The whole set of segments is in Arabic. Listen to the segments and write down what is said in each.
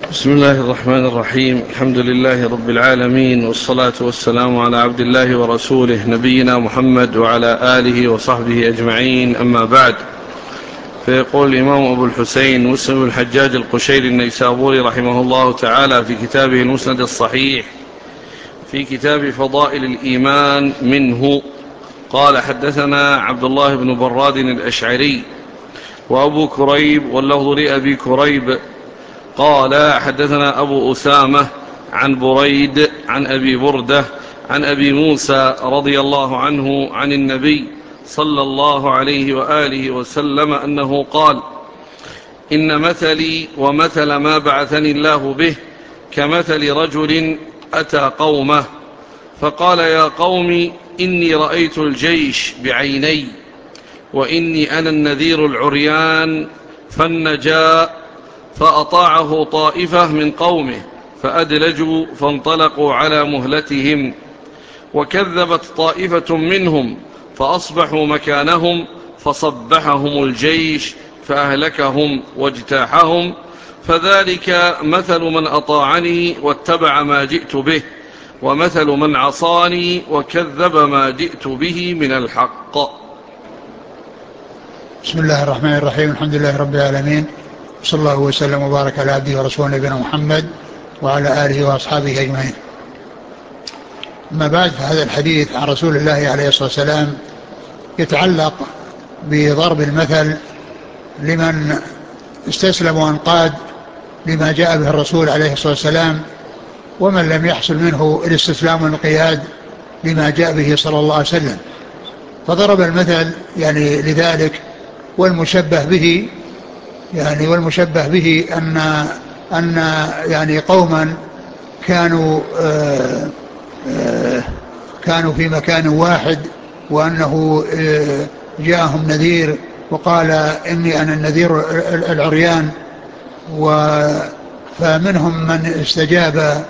بسم الله الرحمن الرحيم. الحمد لله رب العالمين، والصلاة والسلام على عبد الله ورسوله نبينا محمد وعلى آله وصحبه أجمعين، أما بعد. فيقول الإمام أبو الحسين مسلم الحجاج القشيري النيسابوري رحمه الله تعالى في كتابه المسند الصحيح في كتاب فضائل الإيمان منه قال: حدثنا عبد الله بن براد الأشعري وأبو كريب واللفظ لأبي كريب قال: حدثنا أبو أسامة عن بريد عن أبي بردة عن أبي موسى رضي الله عنه عن النبي صلى الله عليه وآله وسلم أنه قال: إن مثلي ومثل ما بعثني الله به كمثل رجل أتى قومه فقال: يا قوم إني رأيت الجيش بعيني، وإني أنا النذير العريان، فالنجا فأطاعه طائفة من قومه فأدلجوا فانطلقوا على مهلتهم، وكذبت طائفة منهم فأصبحوا مكانهم فصبحهم الجيش فأهلكهم واجتاحهم، فذلك مثل من أطاعني واتبع ما جئت به، ومثل من عصاني وكذب ما جئت به من الحق. بسم الله الرحمن الرحيم. الحمد لله رب العالمين، صلى الله وسلم وبارك على عبده ورسوله نبينا محمد وعلى آله وأصحابه أجمعين. أما بعد، فهذا الحديث عن رسول الله عليه الصلاة والسلام يتعلق بضرب المثل لمن استسلم وانقاد لما جاء به الرسول عليه الصلاة والسلام، ومن لم يحصل منه الاستسلام والانقياد لما جاء به صلى الله عليه وسلم. فضرب المثل لذلك، والمشبه به أن قوما كانوا في مكان واحد، وأنه جاءهم نذير وقال: إني أنا النذير العريان. فمنهم من استجاب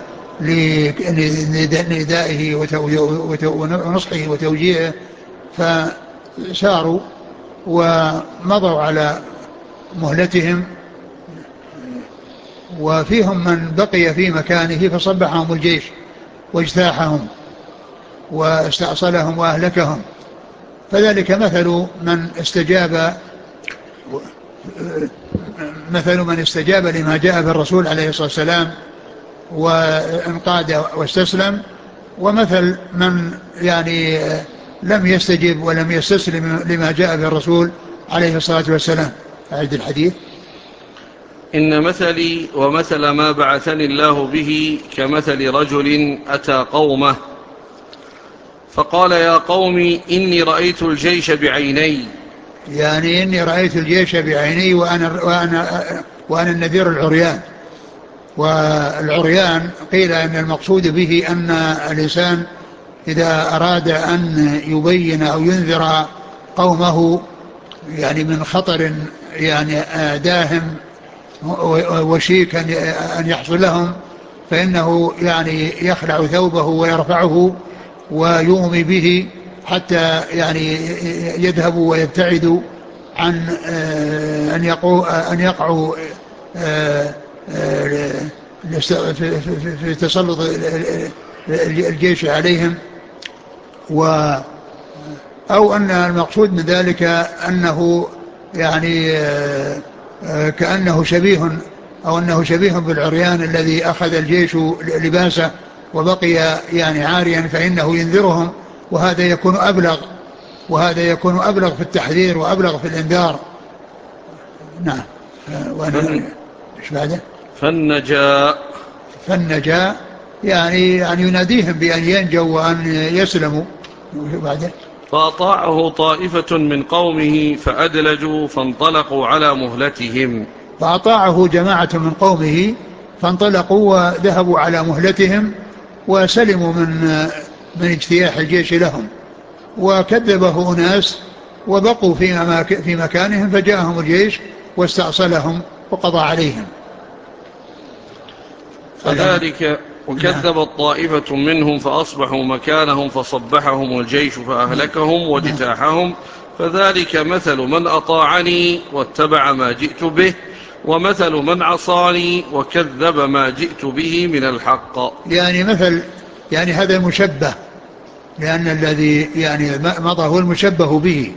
لندائه ونصحه وتوجيهه، فساروا ومضوا على مهلتهم، وفيهم من بقي في مكانه فصبحهم الجيش واجتاحهم واستأصلهم وأهلكهم. فذلك مثل من استجاب لما جاء بالرسول عليه الصلاة والسلام وانقاد واستسلم، ومثل من لم يستجب ولم يستسلم لما جاء بالرسول عليه الصلاة والسلام. أعد الحديث. إن مثلي ومثل ما بعثني الله به كمثل رجل أتى قومه فقال: يا قوم إني رأيت الجيش بعيني. إني رأيت الجيش بعيني وأنا النذير العريان. والعريان قيل أن المقصود به أن الإنسان إذا أراد أن يبين أو ينذر قومه من خطر داهم وشيك أن يحصل لهم، فإنه يخلع ثوبه ويرفعه ويومي به حتى يذهبوا ويبتعدوا عن أن يقعوا في تسلط الجيش عليهم، أو أن المقصود من ذلك أنه كأنه شبيه، أو أنه شبيه بالعريان الذي أخذ الجيش لباسه وبقي عاريا، فإنه ينذرهم، وهذا يكون أبلغ في التحذير وأبلغ في الإنذار. نعم. إيش بعده؟ فالنجاة يناديهم بأن ينجوا وأن يسلموا. بعده: فأطاعه طائفة من قومه فأدلجوا فانطلقوا على مهلتهم. فأطاعه جماعة من قومه فانطلقوا وذهبوا على مهلتهم وسلموا من اجتياح الجيش لهم، وكذبه أناس وبقوا في مكانهم، فجاءهم الجيش واستأصلهم وقضى عليهم. فذلك وكذبت طائفة منهم فأصبحوا مكانهم فصبحهم الجيش فأهلكهم واجتاحهم، فذلك مثل من أطاعني واتبع ما جئت به، ومثل من عصاني وكذب ما جئت به من الحق. يعني مثل، يعني هذا مشبه، لأن الذي يعني مضى هو المشبه به،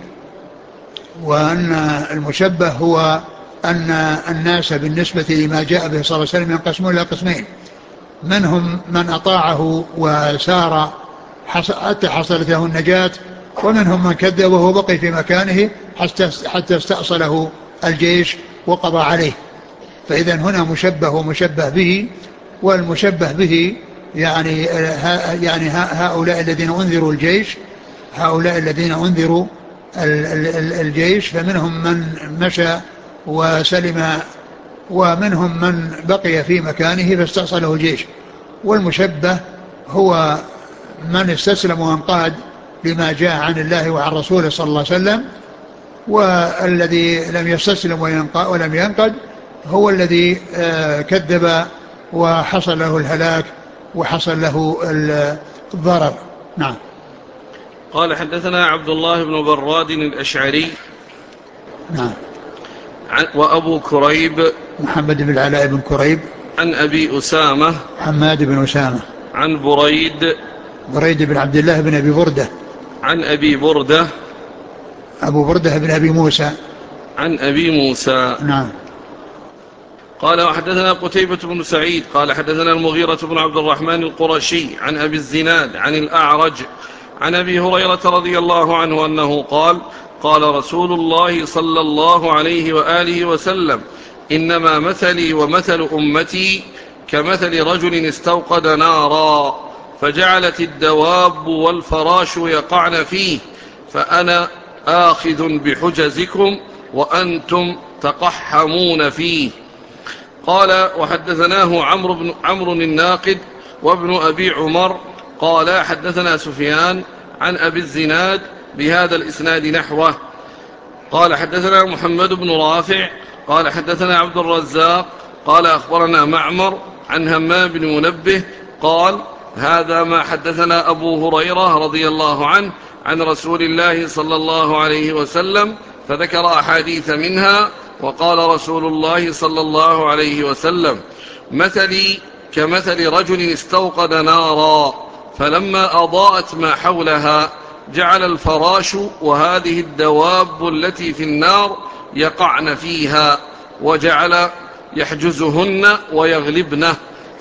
وأن المشبه هو أن الناس بالنسبة لما جاء به صلى الله عليه وسلم ينقسمون إلى قسمين: منهم من أطاعه وسار حتى حصلت له النجاة، ومنهم من كذب وهو بقي في مكانه حتى استأصله الجيش وقضى عليه. فإذا هنا مشبه ومشبه به، والمشبه به يعني هؤلاء الذين أنذروا الجيش، هؤلاء الذين أنذروا الجيش، فمنهم من مشى وسلم، ومنهم من بقي في مكانه فاستأصله الجيش. والمشبه هو من استسلم وانقاد لما جاء عن الله وعن رسوله صلى الله عليه وسلم، والذي لم يستسلم ولم ينقد هو الذي كذب وحصل له الهلاك وحصل له الضرر. نعم. قال حدثنا عبد الله بن براد الأشعري. نعم. وأبو كريب محمد بن العلاء بن كريب. عن أبي أسامة حماد بن أسامة. عن بريد بن عبد الله بن أبي بردة. عن أبي بردة أبو بردة بن أبي موسى. عن أبي موسى. نعم. قال وحدثنا قتيبة بن سعيد قال حدثنا المغيرة بن عبد الرحمن القرشي عن أبي الزناد عن الأعرج عن أبي هريرة رضي الله عنه أنه قال: قال رسول الله صلى الله عليه وآله وسلم: إنما مثلي ومثل أمتي كمثل رجل استوقد نارا فجعلت الدواب والفراش يقعن فيه، فأنا آخذ بحجزكم وأنتم تقحمون فيه. قال وحدثناه عمرو الناقد وابن أبي عمر قال حدثنا سفيان عن أبي الزناد بهذا الإسناد نحوه. قال حدثنا محمد بن رافع قال حدثنا عبد الرزاق قال أخبرنا معمر عن همام بن منبه قال: هذا ما حدثنا أبو هريرة رضي الله عنه عن رسول الله صلى الله عليه وسلم، فذكر أحاديث منها، وقال رسول الله صلى الله عليه وسلم: مثلي كمثل رجل استوقد نارا فلما أضاءت ما حولها جعل الفراش وهذه الدواب التي في النار يقعن فيها، وجعل يحجزهن ويغلبنه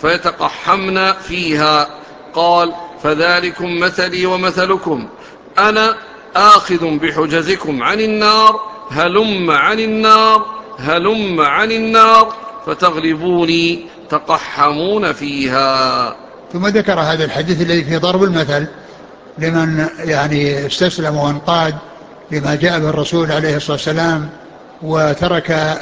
فيتقحمن فيها. قال: فذلكم مثلي ومثلكم، أنا آخذ بحجزكم عن النار، هلم عن النار هلم عن النار فتغلبوني تقحمون فيها. ثم ذكر هذا الحديث الذي فيه ضرب المثل لمن يعني استسلم وانقاد لما جاء به الرسول عليه الصلاة والسلام وترك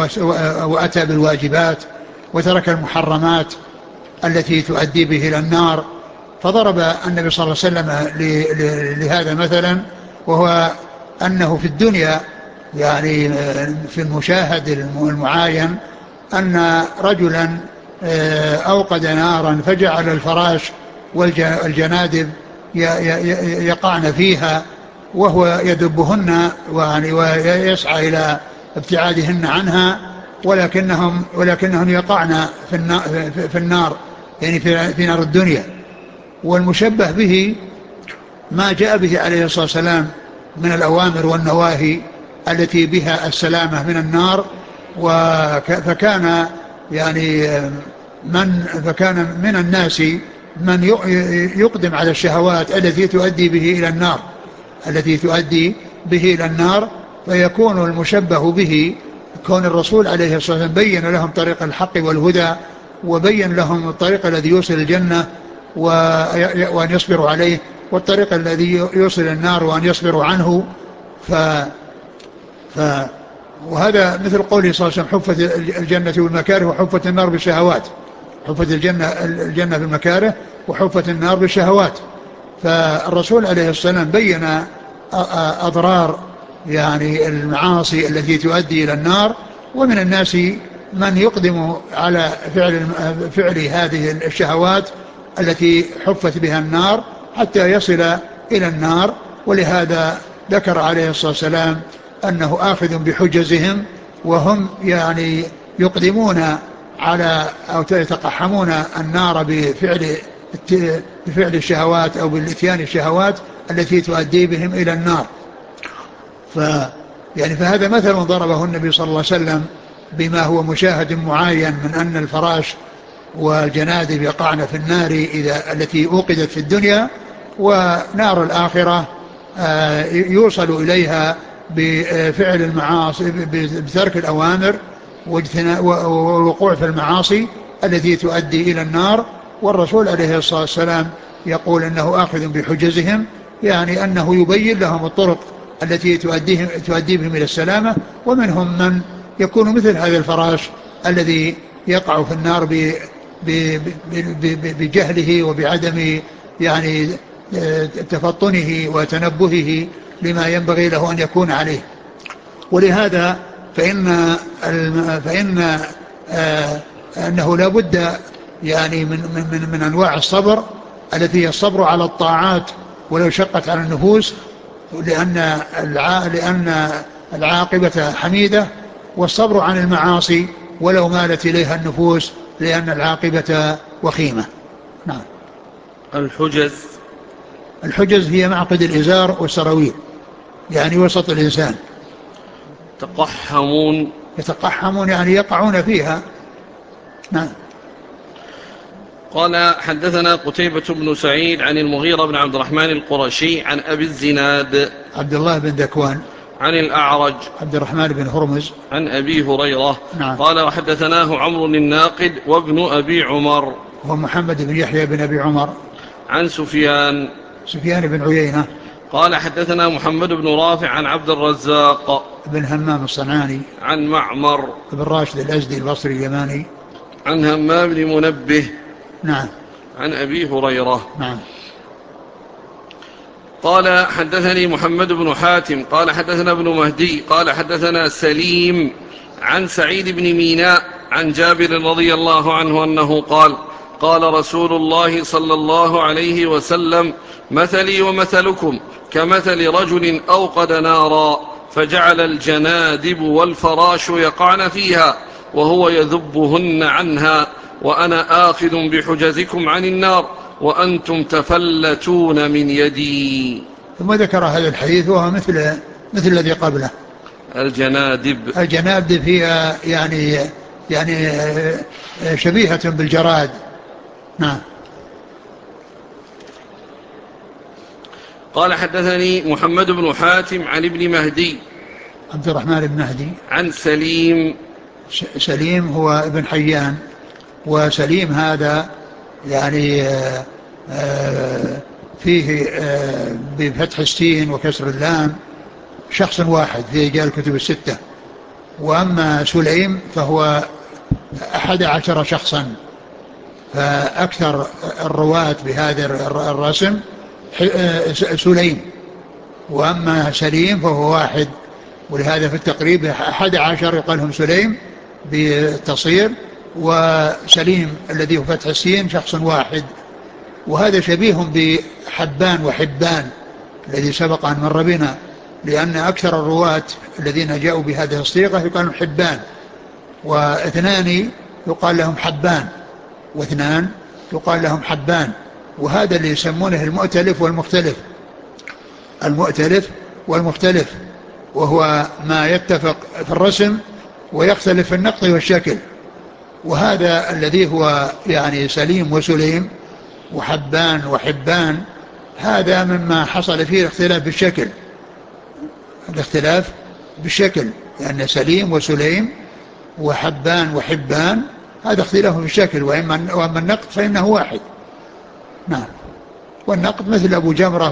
وأتى بالواجبات وترك المحرمات التي تؤدي به إلى النار. فضرب النبي صلى الله عليه وسلم لهذا مثلا، وهو أنه في الدنيا يعني في المشاهد المعاين أن رجلا أوقد نارا فجعل الفراش والجنادب يقعن فيها وهو يدبهن ويسعى إلى ابتعادهن عنها، ولكنهم يقعن في النار، يعني في نار الدنيا. والمشبه به ما جاء به عليه الصلاة والسلام من الأوامر والنواهي التي بها السلامة من النار. فكان من الناس من يقدم على الشهوات التي تؤدي به إلى النار، فيكون المشبه به كون الرسول عليه الصلاة والسلام بين لهم طريق الحق والهدى، وبين لهم الطريق الذي يوصل الجنة وأن يصبروا عليه، والطريق الذي يوصل النار وأن يصبروا عنه. وهذا مثل قوله صلى الله عليه وسلم: حفت الجنة بالمكاره وحفت النار بالشهوات. حفت الجنة بالمكاره وحفت النار بالشهوات. فالرسول عليه الصلاة والسلام بين أضرار يعني المعاصي التي تؤدي إلى النار، ومن الناس من يقدم على فعل هذه الشهوات التي حفت بها النار حتى يصل إلى النار. ولهذا ذكر عليه الصلاة والسلام أنه آخذ بحجزهم، وهم يعني يقدمون على أو يتقحمون النار بفعل الشهوات أو بالإتيان الشهوات التي تؤدي بهم إلى النار. فهذا مثل ضربه النبي صلى الله عليه وسلم بما هو مشاهد معين من أن الفراش والجنادب يقعن في النار التي أوقدت في الدنيا، ونار الآخرة يوصل إليها بفعل المعاصي، بترك الأوامر والوقوع في المعاصي التي تؤدي إلى النار. والرسول عليه الصلاة والسلام يقول أنه آخذ بحجزهم، يعني أنه يبين لهم الطرق التي تؤدي بهم إلى السلامة. ومنهم من يكون مثل هذا الفراش الذي يقع في النار بجهله وبعدم يعني تفطنه وتنبهه لما ينبغي له أن يكون عليه. ولهذا فإن أنه لا بد يعني من أنواع الصبر التي هي الصبر على الطاعات ولو شقت على النفوس، لأن العاقبة حميدة، والصبر عن المعاصي ولو مالت إليها النفوس لأن العاقبة وخيمة. نعم. الحجز هي معقد الإزار والسراويل، يعني وسط الإنسان. يتقحمون يعني يقعون فيها. نعم. قال حدثنا قتيبة بن سعيد عن المغيرة بن عبد الرحمن القرشي عن أبي الزناد عبد الله بن ذكوان عن الأعرج عبد الرحمن بن هرمز عن أبي هريرة. نعم. قال وحدثناه عمرو الناقد وابن أبي عمر هو محمد بن يحيى بن أبي عمر عن سفيان بن عيينة. قال حدثنا محمد بن رافع عن عبد الرزاق بن همام الصنعاني عن معمر بن راشد الأزدي البصري اليماني عن همام بن منبه نعم عن أبي هريرة. نعم. قال حدثني محمد بن حاتم قال حدثنا ابن مهدي قال حدثنا سليم عن سعيد بن ميناء عن جابر رضي الله عنه أنه قال قال رسول الله صلى الله عليه وسلم مثلي ومثلكم كمثل رجل أوقد نارا فجعل الجنادب والفراش يقعن فيها وهو يذبهن عنها وأنا آخذ بحجزكم عن النار وأنتم تفلتون من يدي. ثم ذكر هذا الحديث وهو مثل الذي قبله. الجنادب هي يعني شبيهة بالجراد. نعم. قال حدثني محمد بن حاتم عن ابن مهدي عبد الرحمن بن مهدي عن سليم هو ابن حيان. وسليم هذا يعني فيه بفتح السين وكسر اللام شخص واحد في رجال الكتب الستة. وأما سليم فهو 11 شخصا، فأكثر الرواة بهذا الرسم سليم. وأما سليم فهو واحد، ولهذا في التقريب 11 يقال لهم سليم بالتصير، وسليم الذي هو فتح السين شخص واحد. وهذا شبيه بحبان وحبان الذي سبق أن مر بنا، لأن أكثر الرواة الذين جاءوا بهذه الصيغة يقال لهم حبان، واثنان يقال لهم حبان، واثنان يقال لهم حبان. وهذا اللي يسمونه المؤتلف والمختلف. المؤتلف والمختلف وهو ما يتفق في الرسم ويختلف في النقط والشكل. وهذا الذي هو يعني سليم وسليم وحبان وحبان، هذا مما حصل فيه الاختلاف بالشكل. لأن سليم وسليم وحبان وحبان هذا اختلاف في الشكل، وأما النقط فإنه واحد. نعم. والنقط مثل أبو جمرة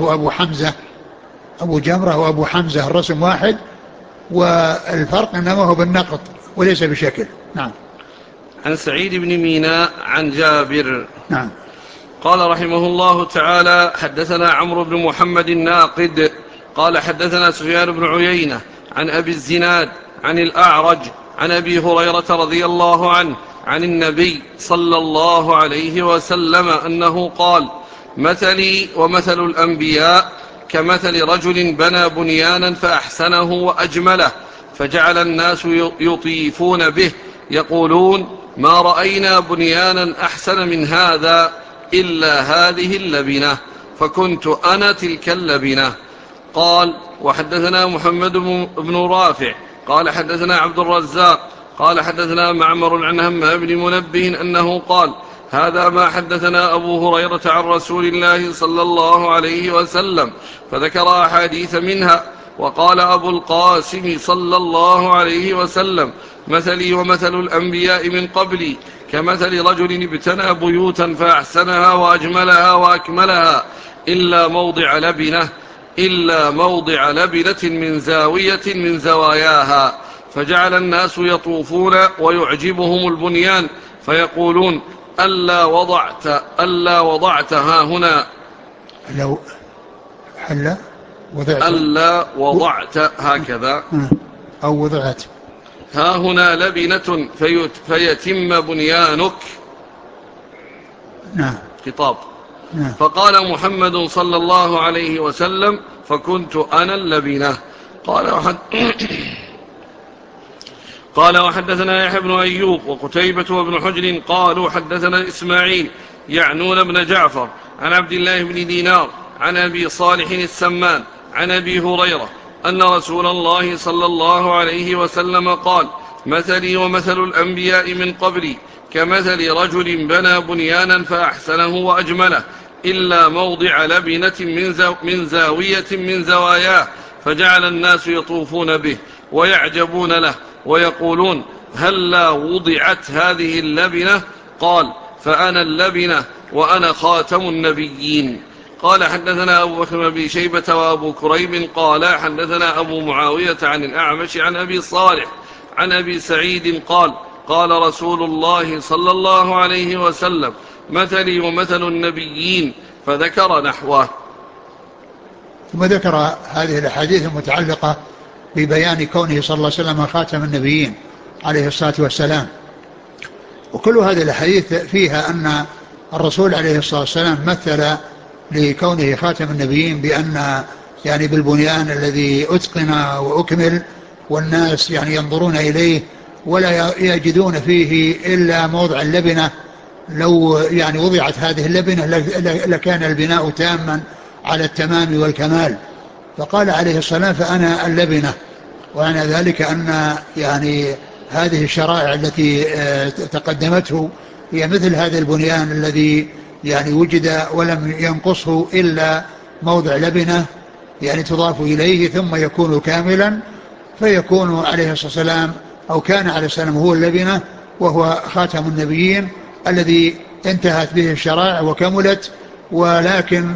وأبو حمزة الرسم واحد، والفرق إنما هو بالنقط وليس بشكل. نعم. عن سعيد بن ميناء عن جابر. نعم. قال رحمه الله تعالى حدثنا عمرو بن محمد الناقد قال حدثنا سفيان بن عيينة عن أبي الزناد عن الأعرج عن أبي هريرة رضي الله عنه عن النبي صلى الله عليه وسلم أنه قال مثلي ومثل الأنبياء كمثل رجل بنى بنيانا فأحسنه وأجمله فجعل الناس يطيفون به يقولون: ما رأينا بنيانا أحسن من هذا إلا هذه اللبنة، فكنت أنا تلك اللبنة. قال: وحدثنا محمد بن رافع قال حدثنا عبد الرزاق قال حدثنا معمر عن همام بن منبه أنه قال: هذا ما حدثنا أبو هريرة عن رسول الله صلى الله عليه وسلم، فذكر أحاديث منها. وقال أبو القاسم صلى الله عليه وسلم: مثلي ومثل الأنبياء من قبلي كمثل رجل ابتنى بيوتا فأحسنها وأجملها وأكملها إلا موضع لبنة من زاوية من زواياها، فجعل الناس يطوفون ويعجبهم البنيان فيقولون: ألا وضعت ها هنا ألا وضعت هكذا أو وضعت ها هنا لبنة فيتم بنيانك. نعم. خطاب. نعم. فقال محمد صلى الله عليه وسلم: فكنت أنا اللبنة. قال: وحدثنا يحيى بن أيوب وقتيبة وابن حجر قالوا: حدثنا إسماعيل يعنون بن جعفر عن عبد الله بن دينار عن أبي صالح السمان عن أبي هريرة أن رسول الله صلى الله عليه وسلم قال: مثلي ومثل الأنبياء من قبلي كمثل رجل بنى بنيانا فأحسنه وأجمله إلا موضع لبنة من زاوية من زواياه، فجعل الناس يطوفون به ويعجبون له ويقولون: هلا وضعت هذه اللبنة؟ قال: فأنا اللبنة وأنا خاتم النبيين. قال: حدثنا أبو بكر بن شيبة وأبو كريب قال حدثنا أبو معاوية عن الأعمش عن أبي صالح عن أبي سعيد قال: قال رسول الله صلى الله عليه وسلم: مثلي ومثل النبيين، فذكر نحوه. ثم ذكر هذه الأحاديث المتعلقة ببيان كونه صلى الله عليه وسلم خاتم النبيين عليه الصلاة والسلام. وكل هذه الأحاديث فيها أن الرسول عليه الصلاة والسلام مثل لكونه خاتم النبيين بأن يعني بالبنيان الذي أتقن وأكمل، والناس يعني ينظرون إليه ولا يجدون فيه إلا موضع اللبنة. لو يعني وضعت هذه اللبنة لكان البناء تاما على التمام والكمال. فقال عليه الصلاة والسلام: فأنا اللبنة. وأنا ذلك أن يعني هذه الشرائع التي تقدمته هي مثل هذا البنيان الذي يعني وجد ولم ينقصه إلا موضع لبنة يعني تضاف إليه ثم يكون كاملا، فيكون عليه الصلاة والسلام أو كان عليه السلام هو اللبنة وهو خاتم النبيين الذي انتهت به الشرائع وكملت. ولكن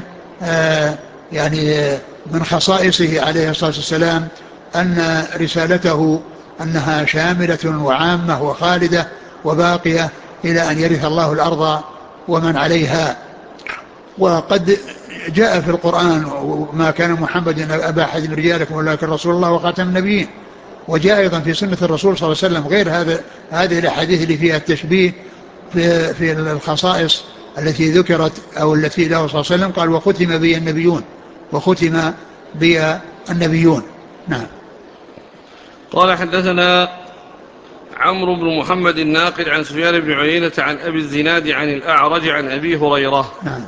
يعني من خصائصه عليه الصلاة والسلام أن رسالته أنها شاملة وعامة وخالدة وباقية إلى أن يرث الله الأرض ومن عليها. وقد جاء في القرآن: ما كان محمد أبا أحد من رجالكم ولكن رسول الله وخاتم النبيين. وجاء أيضا في سنة الرسول صلى الله عليه وسلم غير هذه الأحاديث اللي فيها التشبيه في الخصائص التي ذكرت أو التي له صلى الله عليه وسلم. قال: وختم بي النبيون، وختم بي النبيون. نعم. قال: حدثنا عمرو بن محمد الناقد عن سفيان بن عيينة عن أبي الزناد عن الأعرج عن أبي هريرة. نعم.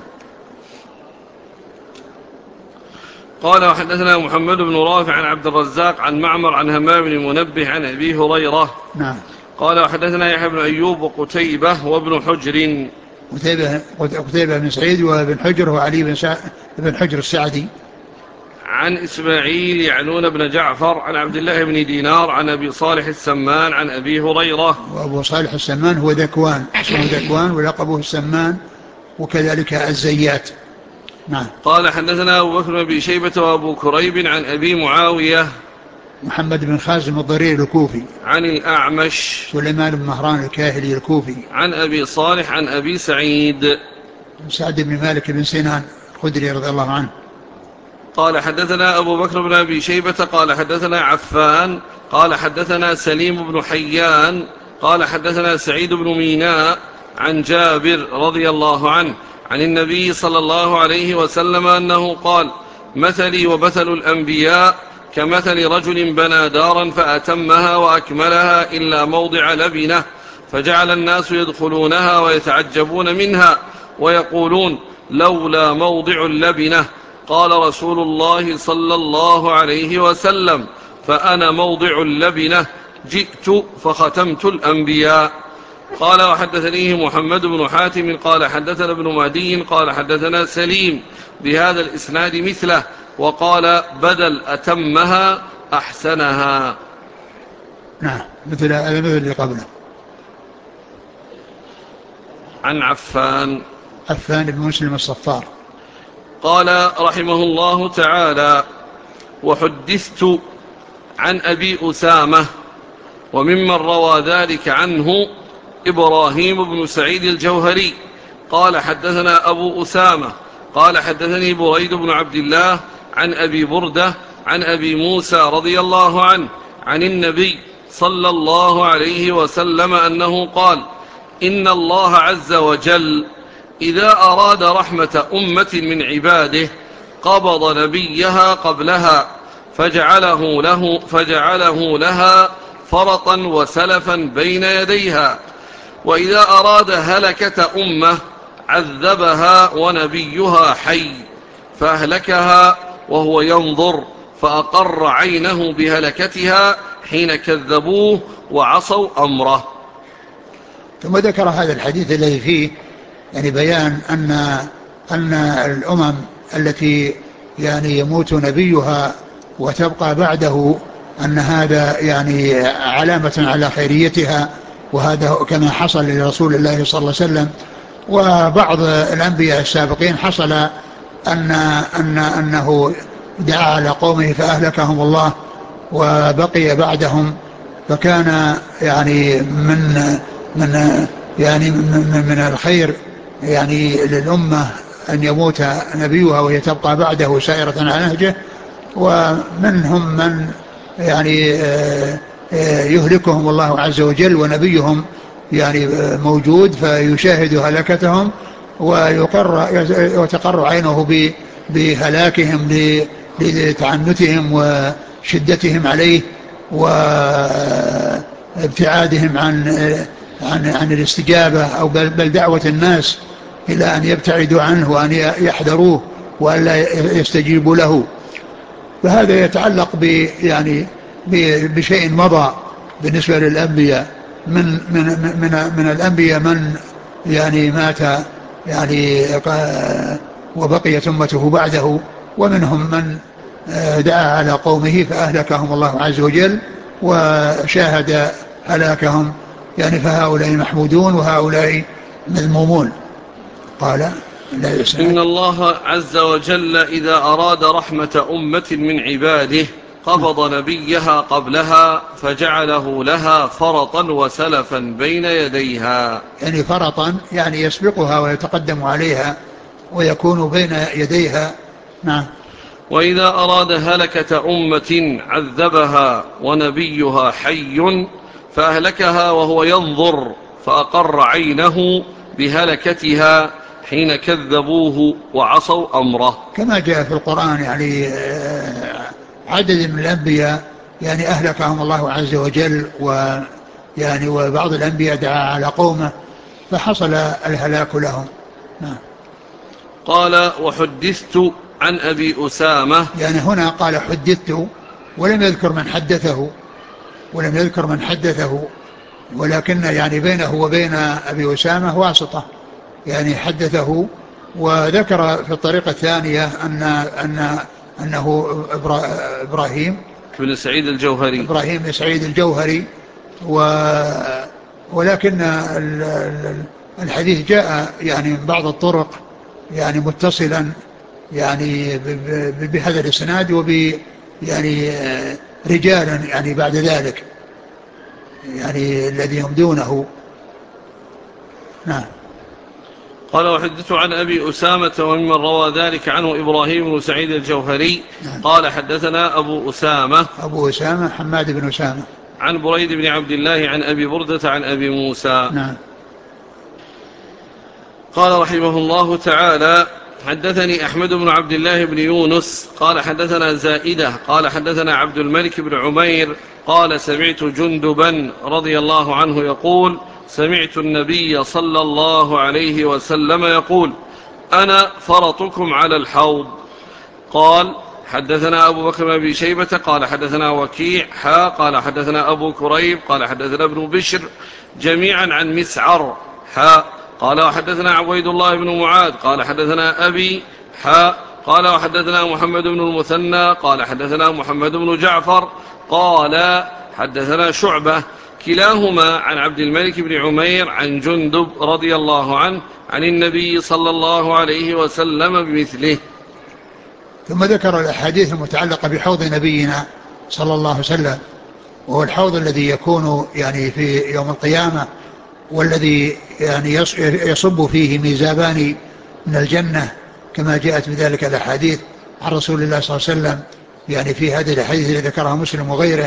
قال: وحدثنا محمد بن رافع عن عبد الرزاق عن معمر عن همام بن منبه عن أبي هريرة. نعم. قال: وحدثنا يحيى بن أيوب وقتيبة وابن حجر. قتيبة بن سعيد وابن حجر وعلي بن حجر السعدي. عن إسماعيل يعنون بن جعفر عن عبد الله بن دينار عن أبي صالح السمان عن أبي هريرة. وأبو صالح السمان هو ذكوان، اسمه ذكوان ولقبه السمان، وكذلك الزيات. نعم. قال: حدثنا أبو بكر بن شيبة وأبو كريب عن أبي معاوية محمد بن خازم الضرير الكوفي عن الأعمش سليمان بن مهران الكاهلي الكوفي عن أبي صالح عن أبي سعيد سعد بن مالك بن سنان الخدري رضي الله عنه. قال: حدثنا أبو بكر بن أبي شيبة قال حدثنا عفان قال حدثنا سليم بن حيان قال حدثنا سعيد بن ميناء عن جابر رضي الله عنه عن النبي صلى الله عليه وسلم أنه قال: مثلي ومثل الأنبياء كمثل رجل بنى دارا فأتمها وأكملها إلا موضع لبنة، فجعل الناس يدخلونها ويتعجبون منها ويقولون لولا موضع اللبنة. قال رسول الله صلى الله عليه وسلم فأنا موضع اللبنة، جئت فختمت الأنبياء. قال وحدثنيه محمد بن حاتم قال حدثنا ابن مهدي قال حدثنا سليم بهذا الإسناد مثله، وقال بدل أتمها أحسنها. نعم، مثل اللي قبله. عن عفان بن مسلم الصفار قال رحمه الله تعالى: وحدثت عن أبي أسامة، وممن روى ذلك عنه إبراهيم بن سعيد الجوهري قال حدثنا أبو أسامة قال حدثني بريد بن عبد الله عن أبي بردة عن أبي موسى رضي الله عنه عن النبي صلى الله عليه وسلم أنه قال: إن الله عز وجل إذا أراد رحمة أمة من عباده قبض نبيها قبلها فجعله لها فرطا وسلفا بين يديها، وإذا أراد هلكة أمة عذبها ونبيها حي فأهلكها وهو ينظر فأقر عينه بهلكتها حين كذبوه وعصوا أمره. ثم ذكر هذا الحديث الذي فيه يعني بيان أن الأمم التي يعني يموت نبيها وتبقى بعده أن هذا يعني علامة على خيريتها، وهذا كما حصل لرسول الله صلى الله عليه وسلم وبعض الأنبياء السابقين. حصل أنه دعا على قومه فأهلكهم الله وبقي بعدهم، فكان يعني من الخير يعني للأمة أن يموت نبيها وهي تبقى بعده سائرة على نهجه، ومنهم من يعني يهلكهم الله عز وجل ونبيهم يعني موجود فيشاهد هلكتهم وتقر عينه بهلاكهم لتعنتهم وشدتهم عليه وابتعادهم عن الاستجابة أو بل دعوة الناس إلى أن يبتعدوا عنه وأن يحذروه وأن لا يستجيبوا له. فهذا يتعلق بشيء مضى بالنسبة للأنبياء. من الأنبياء من يعني مات يعني وبقيت أمته بعده، ومنهم من دعا على قومه فأهلكهم الله عز وجل وشاهد هلاكهم، يعني فهؤلاء محمودون وهؤلاء مذمومون. قال إن الله عز وجل إذا أراد رحمة أمة من عباده قبض نبيها قبلها فجعله لها فرطا وسلفا بين يديها. يعني فرطا يعني يسبقها ويتقدم عليها ويكون بين يديها. نعم. وإذا أراد هلكة أمة عذبها ونبيها حي فأهلكها وهو ينظر فأقر عينه بهلكتها حين كذبوه وعصوا أمره. كما جاء في القرآن يعني عدد من الأنبياء يعني أهلكهم الله عز وجل، ويعني وبعض الأنبياء دعا على قومه فحصل الهلاك لهم. نعم. قال وحدثت عن أبي أسامة، يعني هنا قال حدثت ولم يذكر من حدثه ولكن يعني بينه وبين أبي أسامة واسطة، يعني حدثه. وذكر في الطريقة الثانية أنه إبراهيم بن سعيد الجوهري. ولكن الحديث جاء يعني من بعض الطرق يعني متصلا يعني بهذا الإسناد يعني رجالا يعني بعد ذلك يعني الذين دونه. نعم. قال وحدثت عن أبي أسامة وممن روى ذلك عنه إبراهيم بن سعيد الجوهري. نعم. قال حدثنا أبو أسامة حماد بن أسامة عن بريد بن عبد الله عن أبي بردة عن أبي موسى. نعم. قال رحمه الله تعالى حدثني أحمد بن عبد الله بن يونس قال حدثنا زائدة قال حدثنا عبد الملك بن عمير قال سمعت جندبا رضي الله عنه يقول سمعت النبي صلى الله عليه وسلم يقول أنا فرطكم على الحوض. قال حدثنا أبو بكر بن أبي شيبة قال حدثنا وكيع قال حدثنا أبو كريب قال حدثنا ابن بشر جميعا عن مسعر قال وحدثنا عبيد الله بن معاذ قال حدثنا أبي قال وحدثنا محمد بن المثنى قال حدثنا محمد بن جعفر قال حدثنا شعبة كلاهما عن عبد الملك بن عمير عن جندب رضي الله عنه عن النبي صلى الله عليه وسلم بمثله. ثم ذكر الأحاديث المتعلقة بحوض نبينا صلى الله عليه وسلم، وهو الحوض الذي يكون يعني في يوم القيامة، والذي يعني يصب فيه ميزابان من الجنة كما جاءت بذلك الأحاديث عن رسول الله صلى الله عليه وسلم، يعني في هذه الأحاديث التي ذكرها مسلم وغيره،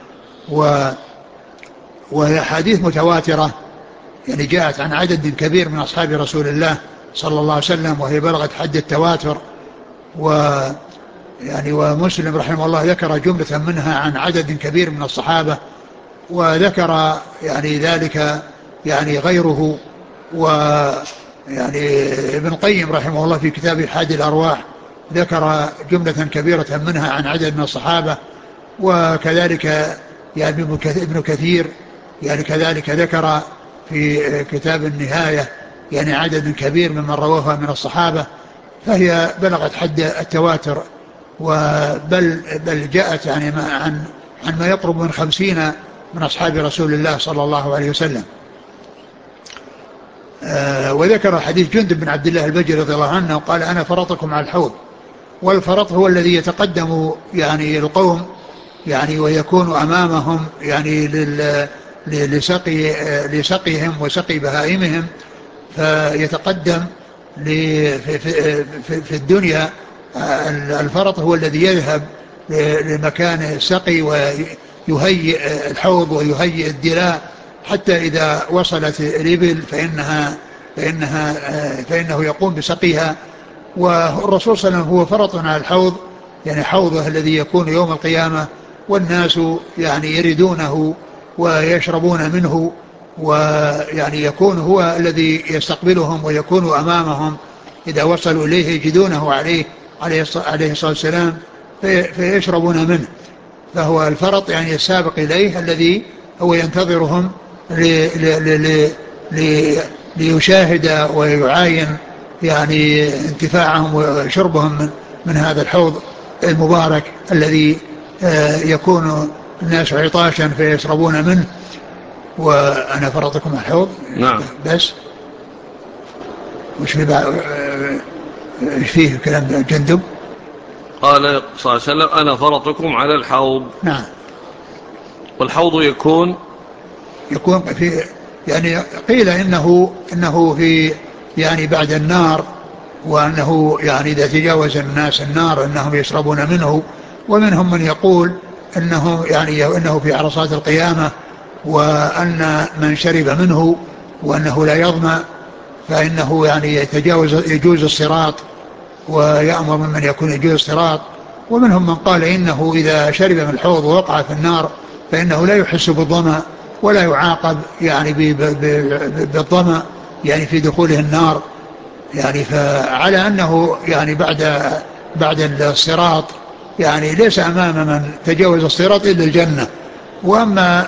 وأحاديث متواترة يعني جاءت عن عدد كبير من أصحاب رسول الله صلى الله عليه وسلم، وهي بلغت حد التواتر. يعني ومسلم رحمه الله ذكر جملة منها عن عدد كبير من الصحابة، وذكر يعني ذلك يعني غيره، ويعني ابن القيم رحمه الله في كتاب حادي الأرواح ذكر جملة كبيرة منها عن عدد من الصحابة، وكذلك يعني ابن كثير يعني كذلك ذكر في كتاب النهاية يعني عدد كبير ممن رواه من الصحابة، فهي بلغت حد التواتر، بل جاءت يعني عن ما يقرب من 50 من أصحاب رسول الله صلى الله عليه وسلم. وذكر حديث جندب بن عبد الله البجلي رضي الله عنه قال أنا فرطكم على الحوض. والفرط هو الذي يتقدم يعني القوم يعني ويكون أمامهم يعني لسقيهم وسقي بهائمهم، فيتقدم في الدنيا. الفرط هو الذي يذهب لمكان السقي ويهيئ الحوض ويهيئ الدلاء، حتى إذا وصلت الإبل فإنه يقوم بسقيها. والرسول صلى الله عليه وسلم هو فرط على الحوض، يعني حوضه الذي يكون يوم القيامة، والناس يعني يردونه ويشربون منه، ويعني يكون هو الذي يستقبلهم ويكون أمامهم إذا وصلوا إليه يجدونه عليه الصلاة والسلام فيشربون منه. فهو الفرط يعني السابق إليه الذي هو ينتظرهم ليشاهد ويعاين يعني انتفاعهم وشربهم من هذا الحوض المبارك الذي يكون الناس عطاشا فيشربون منه. وأنا فرطكم على الحوض. نعم. بس وش فيه كلام جندب؟ قال صلى الله عليه وسلم أنا فرطكم على الحوض. نعم. والحوض يكون في يعني قيل إنه في يعني بعد النار، وأنه يعني إذا تجاوز الناس النار أنهم يشربون منه. ومنهم من يقول إنه في عرصات القيامة، وأن من شرب منه وأنه لا يظمأ فإنه يعني يجوز الصراط، ويأمر من يكون يجوز الصراط. ومنهم من قال إنه إذا شرب من الحوض ووقع في النار فإنه لا يحس بالظمأ ولا يعاقب يعني بالظمأ يعني في دخوله النار. يعني فعلى أنه يعني بعد الصراط يعني ليس أمام من تجاوز الصراط إلا الجنة. وأما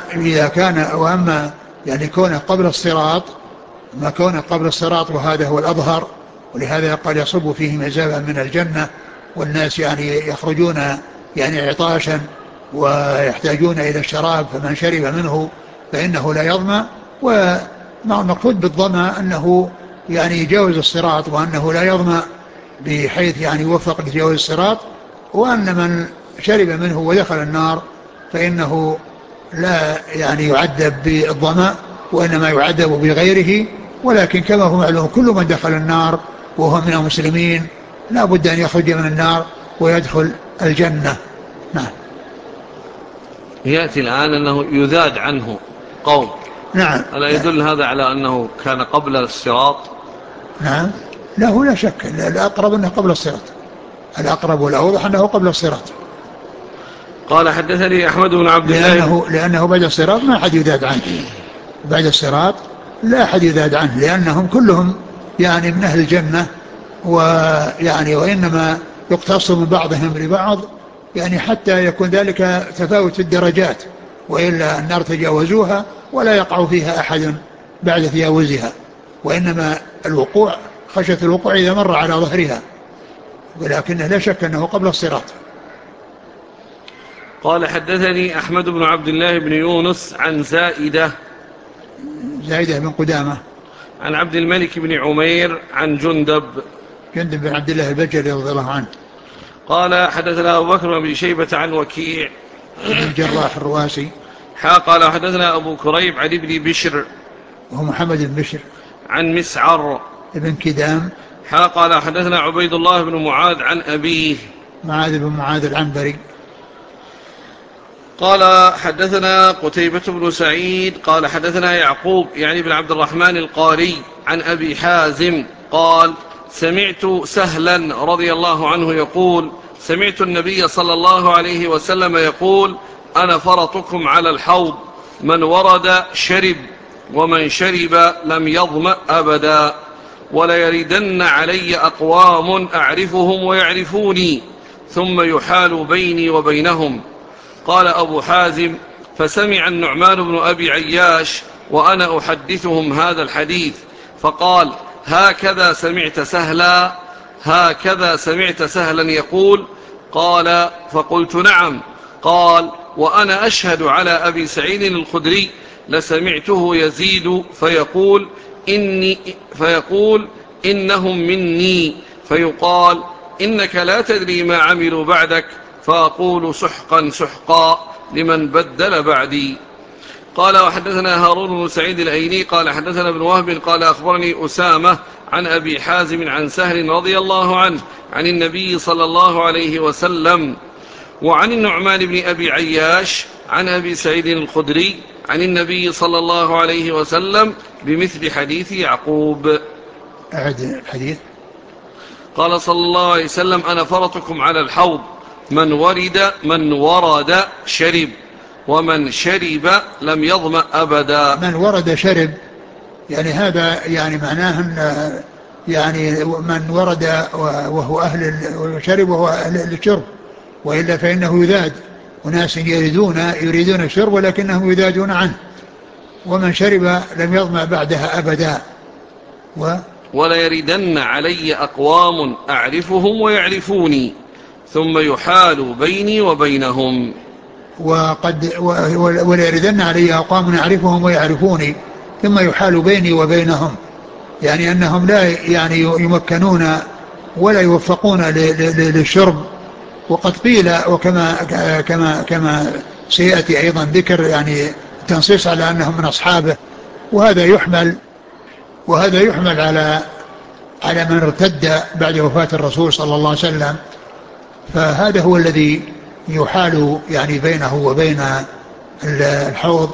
يعني كونه قبل الصراط، ما كونه قبل الصراط وهذا هو الأظهر، ولهذا قال يصب فيه ميزابا من الجنة، والناس يعني يخرجون يعني عطاشا ويحتاجون إلى الشراب، فمن شرب منه فإنه لا يظمأ. والمقصود بالظمأ أنه يعني يجاوز الصراط، وأنه لا يظمأ بحيث يعني يوفق لتجاوز الصراط. وأن من شرب منه ودخل النار فإنه لا يعني يعذب بالظمأ، وإنما يعذب بغيره. ولكن كما هو معلوم كل من دخل النار وهو من المسلمين لا بد أن يخرج من النار ويدخل الجنة. نعم. يأتي الآن أنه يذاد عنه قوم. نعم. ألا يدل هذا على أنه كان قبل الصراط؟ نعم. له لا شك، الأقرب أنه قبل الصراط، الأقرب والأوضح أنه قبل الصراط. قال حدثني أحمد بن عبد الله لأنه بعد الصراط ما أحد يذاد عنه، بعد الصراط لا أحد يذاد عنه، لأنهم كلهم يعني من أهل الجنة، ويعني وإنما يقتص من بعضهم لبعض يعني حتى يكون ذلك تفاوت الدرجات، وإلا النار تجاوزوها ولا يقع فيها أحد بعد تجاوزها، وإنما الوقوع خشية الوقوع إذا مر على ظهرها، ولكنه لا شك أنه قبل الصراط. قال حدثني أحمد بن عبد الله بن يونس عن زائدة بن قدامة عن عبد الملك بن عمير عن جندب بن عبد الله البجلي رضي الله عنه قال حدثنا أبو بكر بن شيبة عن وكيع بن الجراح الرواسي قال حدثنا أبو كريب عن ابن بشر وهو محمد بن بشر عن مسعر ابن كدام قال حدثنا عبيد الله بن معاذ عن أبيه معاذ بن معاذ العنبري. قال حدثنا قتيبة بن سعيد قال حدثنا يعقوب يعني بن عبد الرحمن القاري عن أبي حازم قال سمعت سهلا رضي الله عنه يقول سمعت النبي صلى الله عليه وسلم يقول أنا فرطكم على الحوض من ورد شرب ومن شرب لم يظمأ أبدا وليردن علي أقوام أعرفهم ويعرفوني ثم يحال بيني وبينهم. قال أبو حازم فسمع النعمان بن أبي عياش وأنا أحدثهم هذا الحديث فقال هكذا سمعت سهلا يقول؟ قال فقلت نعم. قال وأنا أشهد على أبي سعيد الخدري لسمعته يزيد فيقول إنهم مني فيقال إنك لا تدري ما عملوا بعدك فأقول سحقا سحقا لمن بدل بعدي. قال وحدثنا هارون بن سعيد الأيلي قال حدثنا ابن وهب قال أخبرني أسامة عن أبي حازم عن سهل رضي الله عنه عن النبي صلى الله عليه وسلم وعن النعمان بن أبي عياش عن أبي سعيد الخدري عن النبي صلى الله عليه وسلم بمثل حديث يعقوب. أعد الحديث. قال صلى الله عليه وسلم أنا فرطكم على الحوض من ورد شرب ومن شرب لم يظمأ أبدا. من ورد شرب يعني هذا يعني معناه أن يعني من ورد وهو أهل الشرب وهو أهل الشرب، وإلا فإنه يذاد، وناس يريدون الشرب ولكنهم يذادون عنه. ومن شرب لم يظمأ بعدها أبدا. وليردن علي أقوام أعرفهم ويعرفوني ثم يحال بيني وبينهم. وليردن علي أقوام أعرفهم ويعرفوني ثم يحال بيني وبينهم، يعني أنهم لا يعني يمكنون ولا يوفقون للشرب. وقد قيل وكما كما سيأتي أيضا ذكر يعني تنصيص على أنهم من أصحابه، وهذا يحمل على من ارتد بعد وفاة الرسول صلى الله عليه وسلم، فهذا هو الذي يحال يعني بينه وبين الحوض.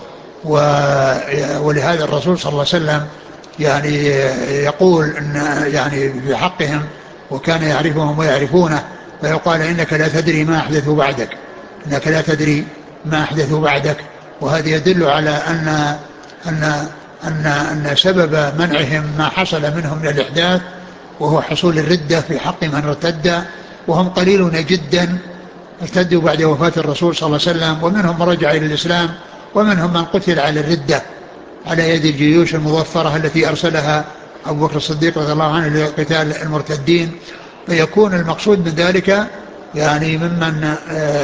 ولهذا الرسول صلى الله عليه وسلم يعني يقول إن يعني في حقهم وكان يعرفهم ويعرفونه، فيقال إنك لا تدري ما أحدثوا بعدك، إنك لا تدري ما أحدثوا بعدك. وهذا يدل على أن سبب منعهم ما حصل منهم من الإحداث، وهو حصول الردة في حق من ارتد، وهم قليلون جدا ارتدوا بعد وفاة الرسول صلى الله عليه وسلم، ومنهم من رجع إلى الإسلام، ومنهم من قتل على الردة على يد الجيوش المظفرة التي أرسلها أبو بكر الصديق رضي الله عنه لقتال المرتدين. فيكون المقصود من ذلك يعني ممن